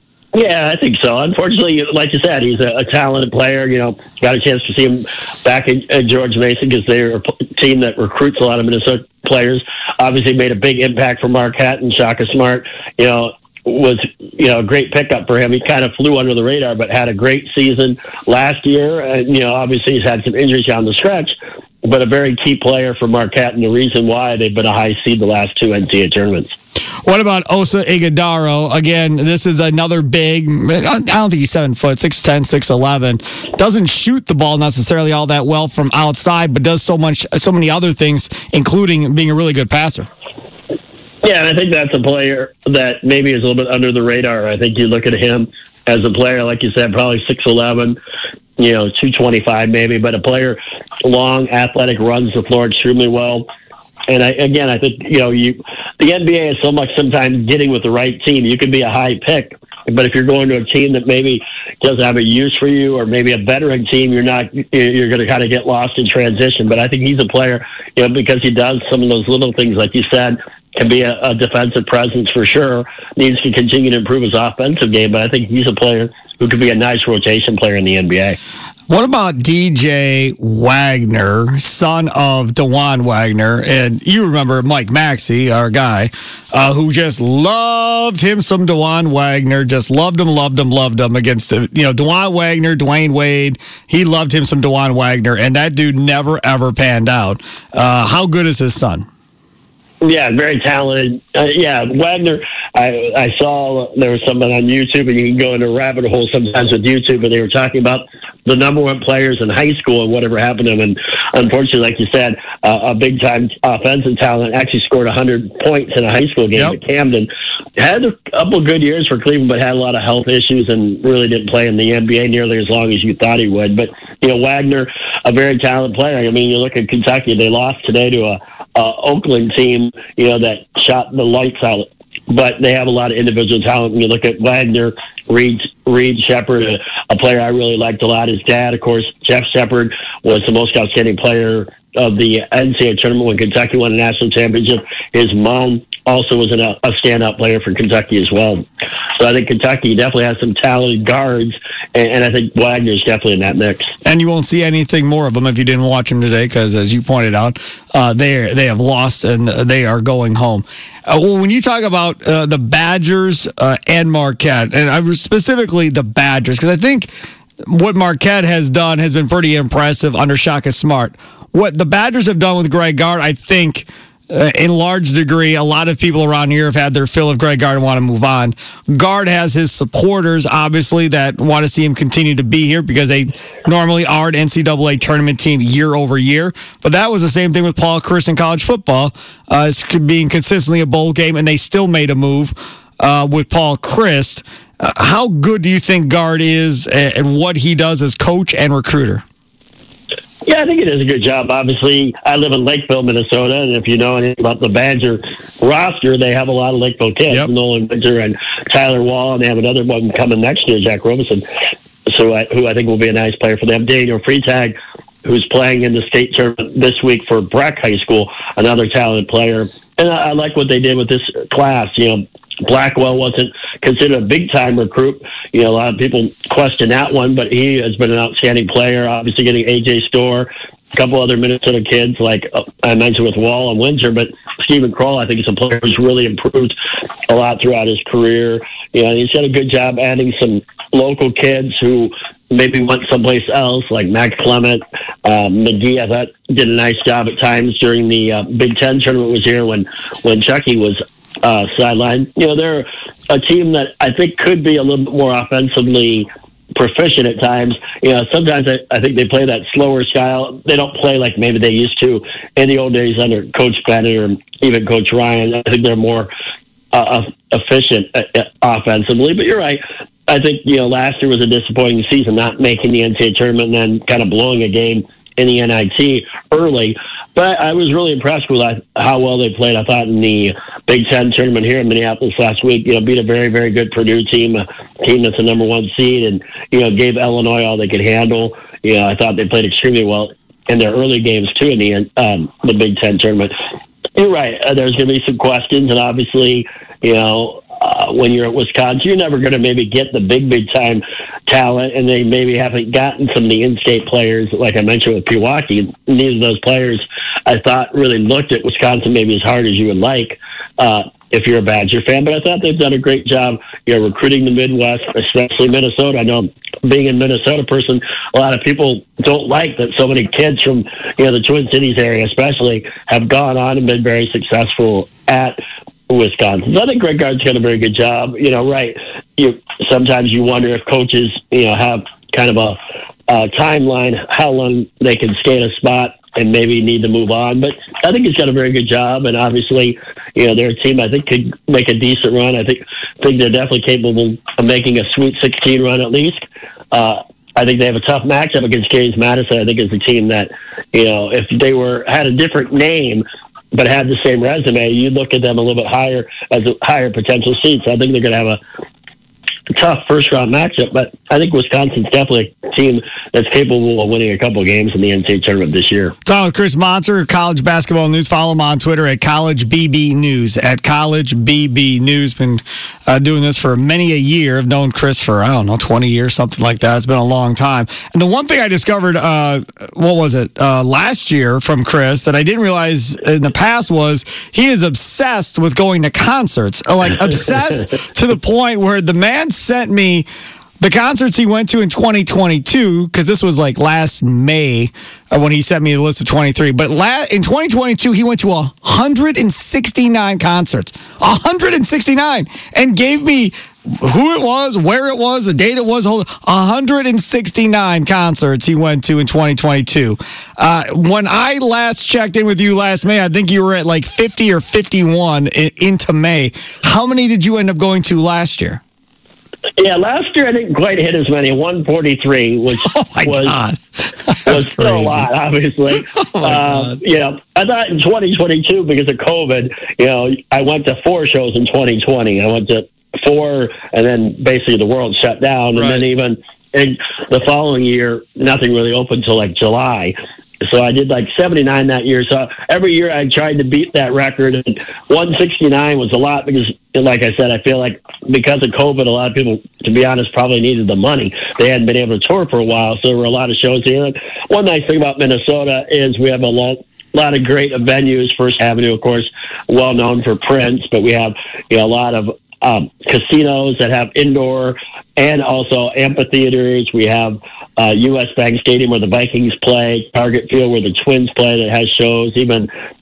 Yeah, I think so. Unfortunately, like you said, he's a, a talented player. You know, got a chance to see him back at, at George Mason because they're a team that recruits a lot of Minnesota players. Obviously made a big impact for Marquette, and Shaka Smart, you know, was, you know, a great pickup for him. He kind of flew under the radar, but had a great season last year. And, you know, obviously he's had some injuries down the stretch, but a very key player for Marquette and the reason why they've been a high seed the last two N C A A tournaments. What about Osa Ighodaro? Again, this is another big, I don't think he's seven foot, six ten, six eleven. Doesn't shoot the ball necessarily all that well from outside, but does so much, so many other things, including being a really good passer. Yeah, and I think that's a player that maybe is a little bit under the radar. I think you look at him as a player, like you said, probably six eleven, you know, two twenty-five maybe, but a player long, athletic, runs the floor extremely well. And I, again, I think, you know, you the N B A is so much sometimes getting with the right team. You can be a high pick, but if you're going to a team that maybe doesn't have a use for you, or maybe a veteran team, you're not, you're going to kind of get lost in transition. But I think he's a player, you know, because he does some of those little things, like you said, can be a, a defensive presence for sure. Needs to continue to improve his offensive game, but I think he's a player who could be a nice rotation player in the N B A. What about D J Wagner, son of DeJuan Wagner? And you remember Mike Maxey, our guy, uh, who just loved him some DeJuan Wagner, just loved him, loved him, loved him against, you know, DeJuan Wagner, Dwayne Wade. He loved him some DeJuan Wagner, and that dude never, ever panned out. Uh, how good is his son? Yeah, very talented. Uh, yeah, Wagner, I I saw there was someone on YouTube, and you can go into a rabbit hole sometimes with YouTube, but they were talking about the number one players in high school and whatever happened to them. And unfortunately, like you said, uh, a big-time offensive talent actually scored one hundred points in a high school game yep. at Camden. Had a couple good years for Cleveland, but had a lot of health issues and really didn't play in the N B A nearly as long as you thought he would. But, you know, Wagner, a very talented player. I mean, you look at Kentucky, they lost today to a, a Oakland team, you know, that shot the lights out. But they have a lot of individual talent. When you look at Wagner, Reed, Reed Shepard, a, a player I really liked a lot. His dad, of course, Jeff Shepard, was the most outstanding player of the N C A A tournament when Kentucky won a national championship. His mom also was an, a standout player for Kentucky as well. So I think Kentucky definitely has some talented guards, and, and I think Wagner's definitely in that mix. And you won't see anything more of them if you didn't watch them today, because as you pointed out, uh, they they have lost and they are going home. Uh, well, when you talk about uh, the Badgers uh, and Marquette, and I was specifically the Badgers, because I think what Marquette has done has been pretty impressive under Shaka Smart. What the Badgers have done with Greg Gard, I think, uh, in large degree, a lot of people around here have had their fill of Greg Gard and want to move on. Gard has his supporters, obviously, that want to see him continue to be here because they normally are an N C double A tournament team year over year. But that was the same thing with Paul Chryst in college football, uh, being consistently a bowl game, and they still made a move uh, with Paul Chryst. Uh, how good do you think Gard is and what he does as coach and recruiter? Yeah, I think he does a good job. Obviously, I live in Lakeville, Minnesota, and if you know anything about the Badger roster, they have a lot of Lakeville kids. Yep. Nolan Winter and Tyler Wall, and they have another one coming next year, Jack Robinson, so I, who I think will be a nice player for them. Daniel Freitag, who's playing in the state tournament this week for Breck High School, another talented player. And I, I like what they did with this class. You know, Blackwell wasn't considered a big-time recruit. You know, a lot of people question that one, but he has been an outstanding player, obviously getting A J Storr, a couple other Minnesota kids, like uh, I mentioned with Wall and Windsor, but Stephen Kroll, I think, is a player who's really improved a lot throughout his career. You know, he's done a good job adding some local kids who maybe went someplace else, like Max Clement. Uh, McGee, I thought, did a nice job at times during the uh, Big Ten tournament was here when, when Chucky was Uh, sideline. You know, they're a team that I think could be a little bit more offensively proficient at times. You know, sometimes I, I think they play that slower style. They don't play like maybe they used to in the old days under Coach Bennett or even Coach Ryan. I think they're more uh, efficient uh, offensively. But you're right. I think, you know, last year was a disappointing season, not making the N C double A tournament and then kind of blowing a game in the N I T early. But I was really impressed with how well they played. I thought in the Big Ten tournament here in Minneapolis last week, you know, beat a very, very good Purdue team, a team that's the number one seed, and, you know, gave Illinois all they could handle. You know, I thought they played extremely well in their early games, too, in the, um, the Big Ten tournament. You're right. Uh, there's going to be some questions, and obviously, you know, Uh, when you're at Wisconsin, you're never going to maybe get the big, big time talent, and they maybe haven't gotten some of the in-state players, like I mentioned with Pewaukee. Neither of those players, I thought, really looked at Wisconsin maybe as hard as you would like uh, if you're a Badger fan. But I thought they've done a great job, you know, recruiting the Midwest, especially Minnesota. I know, being a Minnesota person, a lot of people don't like that so many kids from, you know, the Twin Cities area, especially, have gone on and been very successful at Wisconsin. So I think Greg Gard's done a very good job. You know, right? You sometimes you wonder if coaches, you know, have kind of a, a timeline how long they can stay in a spot and maybe need to move on. But I think he's done a very good job, and obviously, you know, their team I think could make a decent run. I think think they're definitely capable of making a Sweet sixteen run at least. Uh, I think they have a tough matchup against James Madison. I think is a team that, you know, if they were had a different name but had the same resume, you'd look at them a little bit higher as a higher potential seed. So I think they're going to have a tough first-round matchup, but I think Wisconsin's definitely a team that's capable of winning a couple of games in the N C double A tournament this year. Talking with Chris Monser, College Basketball News. Follow him on Twitter at College B B News. At College B B News. Been uh, doing this for many a year. I've known Chris for, I don't know, twenty years, something like that. It's been a long time. And the one thing I discovered, uh, what was it, uh, last year from Chris that I didn't realize in the past was he is obsessed with going to concerts. Like, obsessed to the point where the man sent me the concerts he went to in twenty twenty-two, because this was like last May uh, when he sent me a list of twenty-three. But la- in twenty twenty-two, he went to one hundred sixty-nine concerts. one hundred sixty-nine. And gave me who it was, where it was, the date it was. one hundred sixty-nine concerts he went to in twenty twenty-two. Uh, when I last checked in with you last May, I think you were at like fifty or fifty-one in- into May. How many did you end up going to last year? Yeah, last year I didn't quite hit as many, one forty-three, which oh my was, God. was still a lot, obviously. Oh my uh, God. You know, I thought in twenty twenty-two, because of COVID, you know, I went to four shows in twenty twenty. I went to four, and then basically the world shut down. And right. then even in the following year, nothing really opened until like July. So I did like seventy-nine that year. So every year I tried to beat that record. And one sixty-nine was a lot because, like I said, I feel like because of COVID, a lot of people, to be honest, probably needed the money. They hadn't been able to tour for a while, so there were a lot of shows here. And one nice thing about Minnesota is we have a lot, lot of great venues. First Avenue, of course, well known for Prince, but we have, you know, a lot of um, casinos that have indoor and also amphitheaters. We have uh, U S Bank Stadium where the Vikings play, Target Field where the Twins play that has shows, even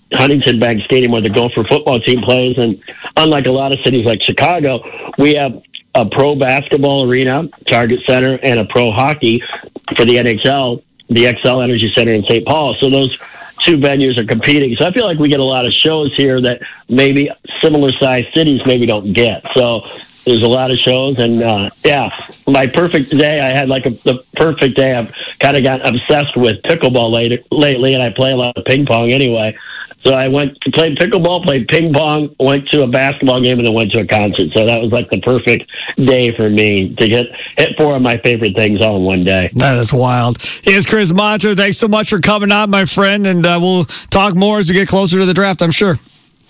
Huntington Bank Stadium where the Gopher football team plays. And unlike a lot of cities like Chicago, we have a pro basketball arena, Target Center, and a pro hockey for the N H L, the X L Energy Center in Saint Paul. So those two venues are competing. So I feel like we get a lot of shows here that maybe similar-sized cities maybe don't get. So there's a lot of shows. And, uh, yeah, my perfect day, I had like a, the perfect day. I've kind of gotten obsessed with pickleball later, lately, and I play a lot of ping pong anyway. So I went to play pickleball, played ping pong, went to a basketball game, and then went to a concert. So that was like the perfect day for me to get hit four of my favorite things all in one day. That is wild. Here's Chris Monter. Thanks so much for coming on, my friend, and uh, we'll talk more as we get closer to the draft, I'm sure.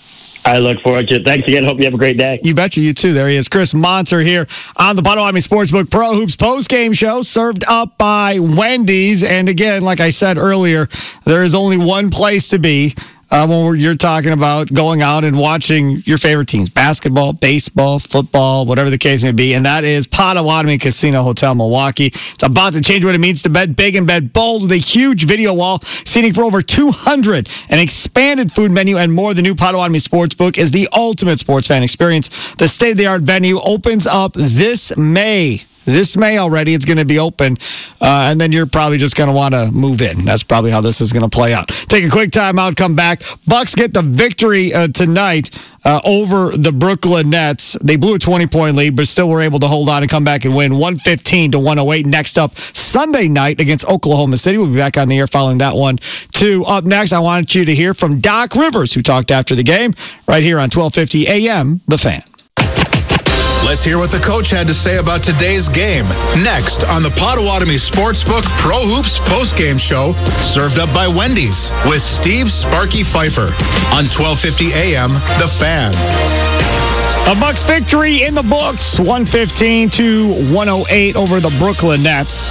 I look forward to it. Thanks again. Hope you have a great day. You betcha. You too. There he is. Chris Monter here on the Potawatomi Sportsbook Pro Hoops postgame show, served up by Wendy's. And again, like I said earlier, there is only one place to be uh, when we're, you're talking about going out and watching your favorite teams, basketball, baseball, football, whatever the case may be. And that is Potawatomi Casino Hotel Milwaukee. It's about to change what it means to bet big and bet bold with a huge video wall, seating for over two hundred, an expanded food menu, and more. The new Potawatomi Sportsbook is the ultimate sports fan experience. The state-of-the-art venue opens up this May. This May already, it's going to be open, uh, and then you're probably just going to want to move in. That's probably how this is going to play out. Take a quick time out, come back. Bucks get the victory uh, tonight uh, over the Brooklyn Nets. They blew a twenty-point lead, but still were able to hold on and come back and win one fifteen to one oh eight. Next up, Sunday night against Oklahoma City. We'll be back on the air following that one, too. Up next, I wanted you to hear from Doc Rivers, who talked after the game, right here on twelve fifty A M, The Fan. Let's hear what the coach had to say about today's game. Next on the Potawatomi Sportsbook Pro Hoops postgame show, served up by Wendy's with Steve Sparky Pfeiffer on twelve fifty A M, The Fan. A Bucks victory in the books, one fifteen to one oh eight over the Brooklyn Nets.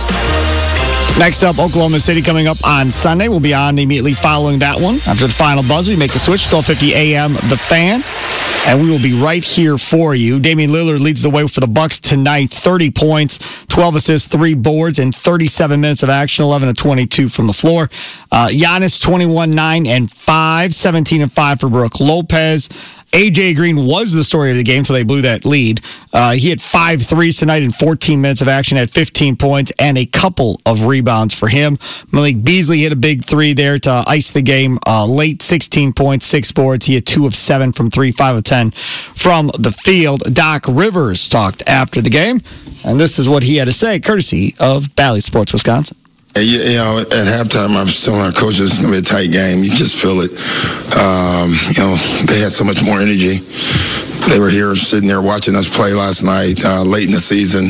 Next up, Oklahoma City coming up on Sunday. We'll be on immediately following that one. After the final buzzer, we make the switch, twelve fifty A M, The Fan. And we will be right here for you. Damian Lillard leads the way for the Bucks tonight. thirty points, twelve assists, three boards, and thirty-seven minutes of action, eleven to twenty-two from the floor. Uh, Giannis, twenty-one, nine, and five, seventeen and five for Brook Lopez. A J Green was the story of the game, so they blew that lead. Uh, he had five threes tonight in fourteen minutes of action, had fifteen points and a couple of rebounds for him. Malik Beasley hit a big three there to ice the game uh, late, sixteen points, six boards. He had two of seven from three, five of ten from the field. Doc Rivers talked after the game, and this is what he had to say, courtesy of Bally Sports Wisconsin. You, you know, at halftime, I was telling our coaches it's going to be a tight game. You just feel it. Um, you know, they had so much more energy. They were here sitting there watching us play last night, uh, late in the season.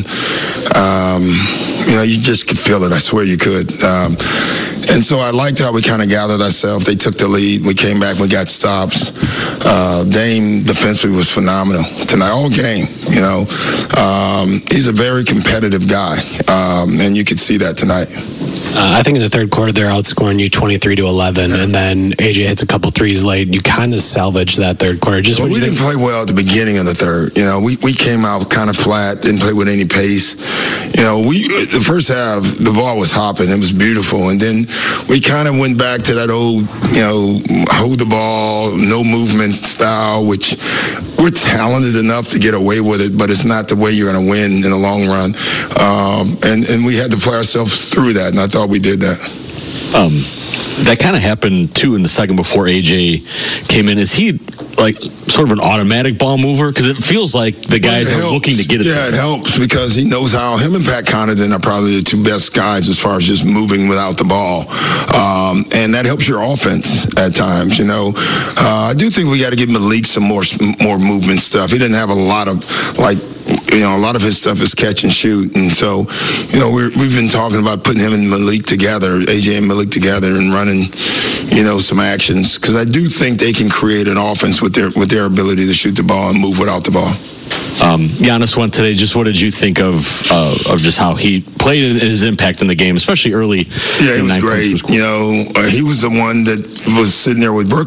Um, you know, you just could feel it. I swear you could. Um, and so I liked how we kind of gathered ourselves. They took the lead. We came back. We got stops. Uh, Dame defensively was phenomenal tonight, all game. You know, um, he's a very competitive guy, um, and you could see that tonight. Uh, I think in the third quarter they're outscoring you twenty-three to eleven, and then A J hits a couple threes late. You kind of salvage that third quarter. Just well, we didn't play well at the beginning of the third. You know, we, we came out kind of flat, didn't play with any pace. You know, we the first half the ball was hopping, it was beautiful, and then we kind of went back to that old, you know, hold the ball, no movement style, which we're talented enough to get away with it, but it's not the way you're going to win in the long run. Um, and and we had to play ourselves through that, and I thought we did that. Um, that kind of happened too in the second before A J came in. Is he like sort of an automatic ball mover? Because it feels like the guys are looking to get it. Yeah, it helps because he knows how. Him and Pat Connaughton are probably the two best guys as far as just moving without the ball, um, and that helps your offense at times. You know, uh, I do think we got to give Malik some more more movement stuff. He didn't have a lot of like. You know, a lot of his stuff is catch and shoot. And so, you know, we're, we've been talking about putting him and Malik together, A J and Malik together, and running, you know, some actions. Because I do think they can create an offense with their with their ability to shoot the ball and move without the ball. Um, Giannis went today. Just what did you think of uh, of just how he played and his impact in the game, especially early? Yeah, it was great. Was cool. You know, uh, he was the one that was sitting there with Brooklyn.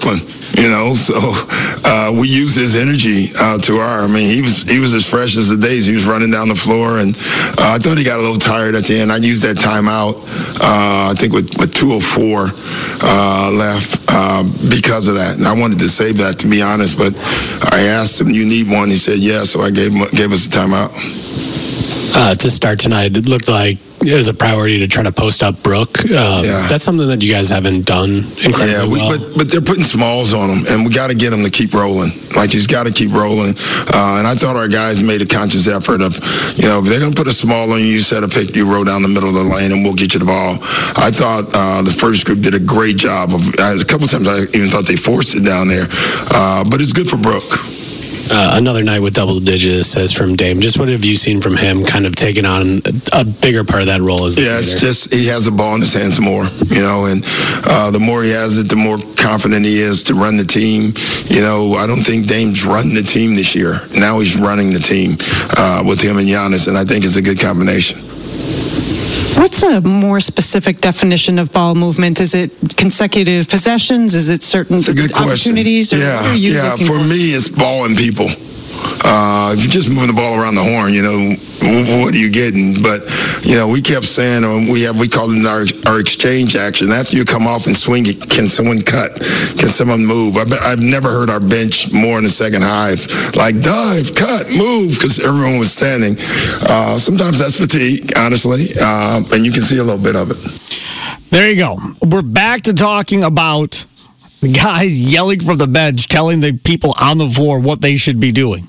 You know, so uh, we used his energy uh, to our. I mean, he was he was as fresh as the days. He was running down the floor, and uh, I thought he got a little tired at the end. I used that timeout, uh, I think, with, with two oh four uh, left uh, because of that. And I wanted to save that, to be honest, but I asked him, "You need one?" He said, "Yeah." So I gave him, gave us a timeout. Uh, to start tonight, it looked like it was a priority to try to post up Brooke. Uh, yeah. That's something that you guys haven't done incredibly yeah, we, well. But, but they're putting smalls on him, and we got to get him to keep rolling. Like, he's got to keep rolling. Uh, and I thought our guys made a conscious effort of, you know, if they're going to put a small on you, you set a pick, you roll down the middle of the lane, and we'll get you the ball. I thought uh, the first group did a great job. of. Uh, a couple of times I even thought they forced it down there. Uh, but it's good for Brooke. Uh, another night with double-digit assists from Dame. Just what have you seen from him kind of taking on a bigger part of that role as the Yeah, leader? it's just he has the ball in his hands more, you know, and uh, the more he has it, the more confident he is to run the team. You know, I don't think Dame's running the team this year. Now he's running the team uh, with him and Giannis, and I think it's a good combination. What's a more specific definition of ball movement? Is it consecutive possessions? Is it certain It's a good opportunities? question. Or Yeah, what are you yeah. looking For, for me, it's balling people. Uh, if you're just moving the ball around the horn, you know, what are you getting? But, you know, we kept saying, uh, we have, we call it our, our exchange action. After you come off and swing it, can someone cut? Can someone move? I've, I've never heard our bench more in the second half, like dive, cut, move, because everyone was standing. Uh, sometimes that's fatigue, honestly, uh, and you can see a little bit of it. There you go. We're back to talking about the guys yelling from the bench, telling the people on the floor what they should be doing.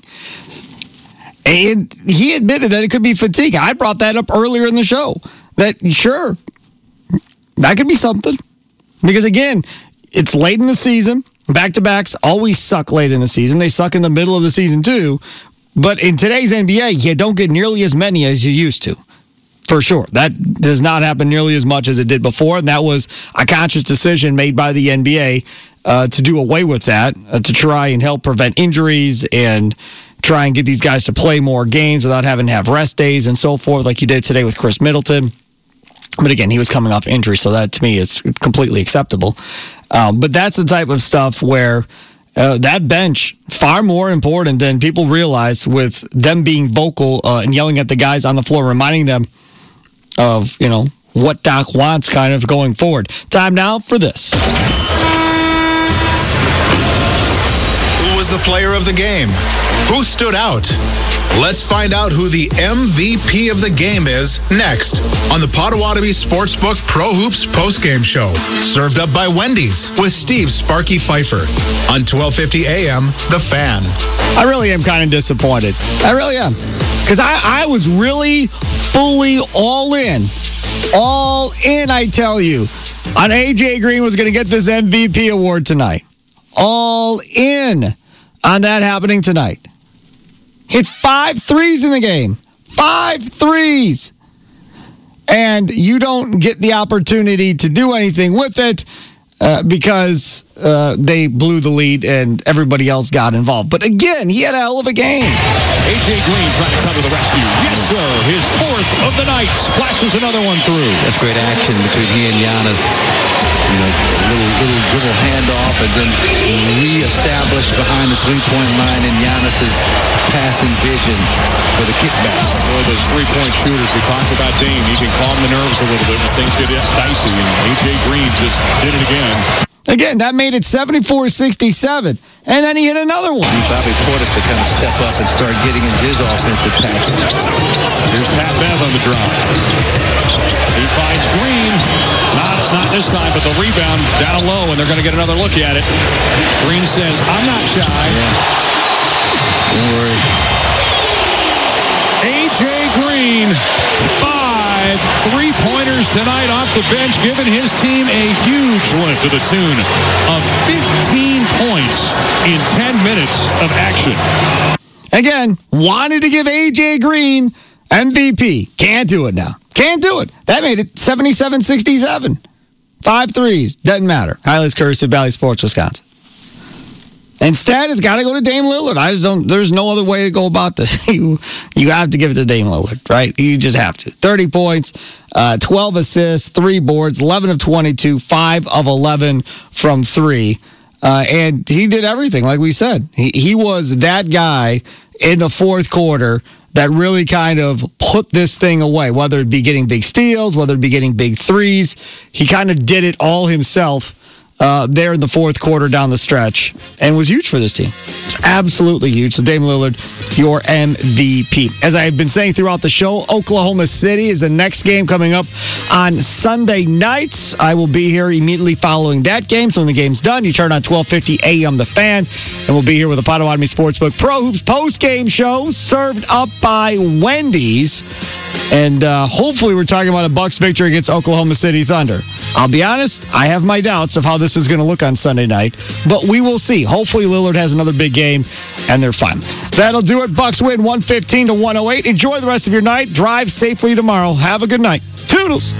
And he admitted that it could be fatigue. I brought that up earlier in the show. That, sure, that could be something. Because, again, it's late in the season. Back-to-backs always suck late in the season. They suck in the middle of the season, too. But in today's N B A, you don't get nearly as many as you used to. For sure. That does not happen nearly as much as it did before, and that was a conscious decision made by the N B A uh, to do away with that, uh, to try and help prevent injuries and try and get these guys to play more games without having to have rest days and so forth, like you did today with Chris Middleton. But again, he was coming off injury, so that to me is completely acceptable. Um, but that's the type of stuff where uh, that bench, far more important than people realize, with them being vocal uh, and yelling at the guys on the floor, reminding them of, you know, what Doc wants kind of going forward. Time now for this. Who was the player of the game? Who stood out? Let's find out who the M V P of the game is next on the Potawatomi Sportsbook Pro Hoops postgame show. Served up by Wendy's with Steve Sparky Pfeiffer on twelve fifty A M The Fan. I really am kind of disappointed. I really am. Because I, I was really fully all in. All in, I tell you, on A J Green was going to get this M V P award tonight. All in on that happening tonight. Hit five threes in the game. Five threes. And you don't get the opportunity to do anything with it uh, because uh, they blew the lead and everybody else got involved. But again, he had a hell of a game. A J Green trying to come to the rescue. Yes, sir. His fourth of the night. Splashes another one through. That's great action between he and Giannis. You know, a little, little dribble handoff and then reestablish behind the three-point line in Giannis's passing vision for the kickback. Boy, those three-point shooters, we talked about Dame. He can calm the nerves a little bit when things get dicey, and A J Green just did it again. Again, that made it seventy-four sixty-seven. And then he hit another one. Bobby Portis to kind of step up and start getting into his offensive package. Here's Pat Bev on the drive. He finds Green. Not, not this time, but the rebound down low, and they're going to get another look at it. Green says, I'm not shy. Yeah. Don't worry. A J Green, five three-pointers tonight off the bench, giving his team a huge lift to the tune of fifteen points in ten minutes of action. Again, wanted to give A J Green M V P. Can't do it now. Can't do it. That made it seventy-seven sixty-seven. Five threes. Doesn't matter. Highlights courtesy of Valley Sports, Wisconsin. Instead, it's got to go to Dame Lillard. I just don't, there's no other way to go about this. you, you have to give it to Dame Lillard, right? You just have to. thirty points, uh, twelve assists, three boards, eleven of twenty-two, five of eleven from three. Uh, and he did everything, like we said. He, he was that guy in the fourth quarter that really kind of put this thing away, whether it be getting big steals, whether it be getting big threes. He kind of did it all himself uh, there in the fourth quarter down the stretch and was huge for this team. It's absolutely huge. So Damian Lillard, your M V P. As I've been saying throughout the show, Oklahoma City is the next game coming up on Sunday nights. I will be here immediately following that game. So when the game's done, you turn on twelve fifty A M The Fan, and we'll be here with the Potawatomi Sportsbook Pro Hoops post-game show served up by Wendy's. And uh, hopefully we're talking about a Bucks victory against Oklahoma City Thunder. I'll be honest, I have my doubts of how this is going to look on Sunday night, but we will see. Hopefully Lillard has another big game, and they're fine. That'll do it. Bucks win one fifteen to one oh eight. Enjoy the rest of your night. Drive safely tomorrow. Have a good night. Toodles.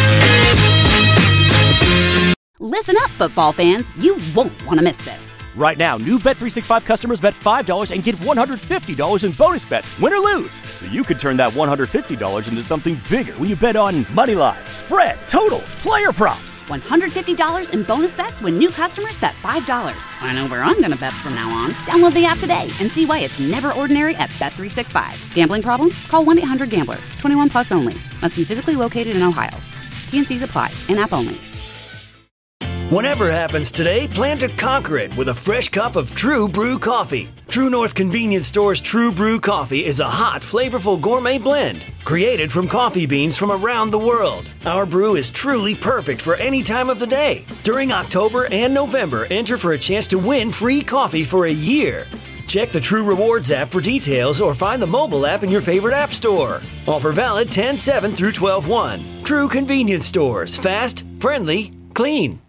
Listen up, football fans. You won't want to miss this. Right now, new Bet three sixty-five customers bet five dollars and get one hundred fifty dollars in bonus bets, win or lose. So you could turn that one hundred fifty dollars into something bigger when you bet on money line, spread, totals, player props. one hundred fifty dollars in bonus bets when new customers bet five dollars. I know where I'm going to bet from now on. Download the app today and see why it's never ordinary at Bet three sixty-five. Gambling problem? Call one eight hundred gambler. twenty-one plus only. Must be physically located in Ohio. T and C's apply. In-app only. Whatever happens today, plan to conquer it with a fresh cup of True Brew coffee. True North Convenience Store's True Brew coffee is a hot, flavorful gourmet blend created from coffee beans from around the world. Our brew is truly perfect for any time of the day. During October and November, enter for a chance to win free coffee for a year. Check the True Rewards app for details or find the mobile app in your favorite app store. Offer valid ten seven through twelve one. True Convenience Stores. Fast, friendly, clean.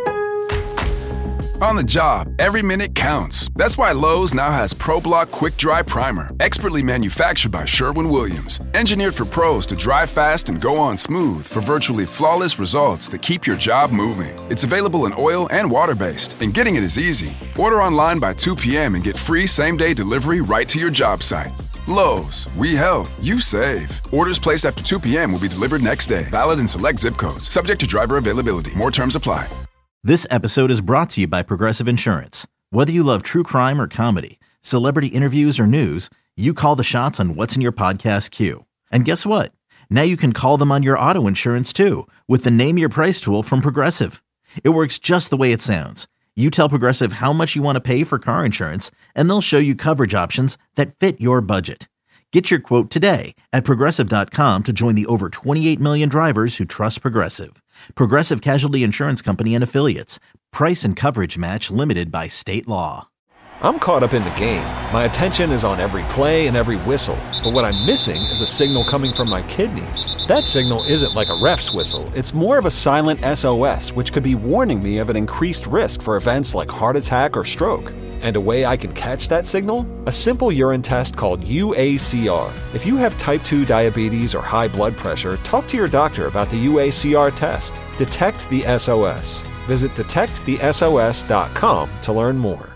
On the job, every minute counts. That's why Lowe's now has ProBlock Quick Dry Primer, expertly manufactured by Sherwin-Williams. Engineered for pros to dry fast and go on smooth for virtually flawless results that keep your job moving. It's available in oil and water-based, and getting it is easy. Order online by two p.m. and get free same-day delivery right to your job site. Lowe's, we help, you save. Orders placed after two p.m. will be delivered next day. Valid in select zip codes. Subject to driver availability. More terms apply. This episode is brought to you by Progressive Insurance. Whether you love true crime or comedy, celebrity interviews or news, you call the shots on what's in your podcast queue. And guess what? Now you can call them on your auto insurance too with the Name Your Price tool from Progressive. It works just the way it sounds. You tell Progressive how much you want to pay for car insurance, and they'll show you coverage options that fit your budget. Get your quote today at Progressive dot com to join the over twenty-eight million drivers who trust Progressive. Progressive Casualty Insurance Company and Affiliates. Price and coverage match limited by state law. I'm caught up in the game. My attention is on every play and every whistle. But what I'm missing is a signal coming from my kidneys. That signal isn't like a ref's whistle. It's more of a silent S O S, which could be warning me of an increased risk for events like heart attack or stroke. And a way I can catch that signal? A simple urine test called U A C R. If you have type two diabetes or high blood pressure, talk to your doctor about the U A C R test. Detect the S O S. Visit detect the S O S dot com to learn more.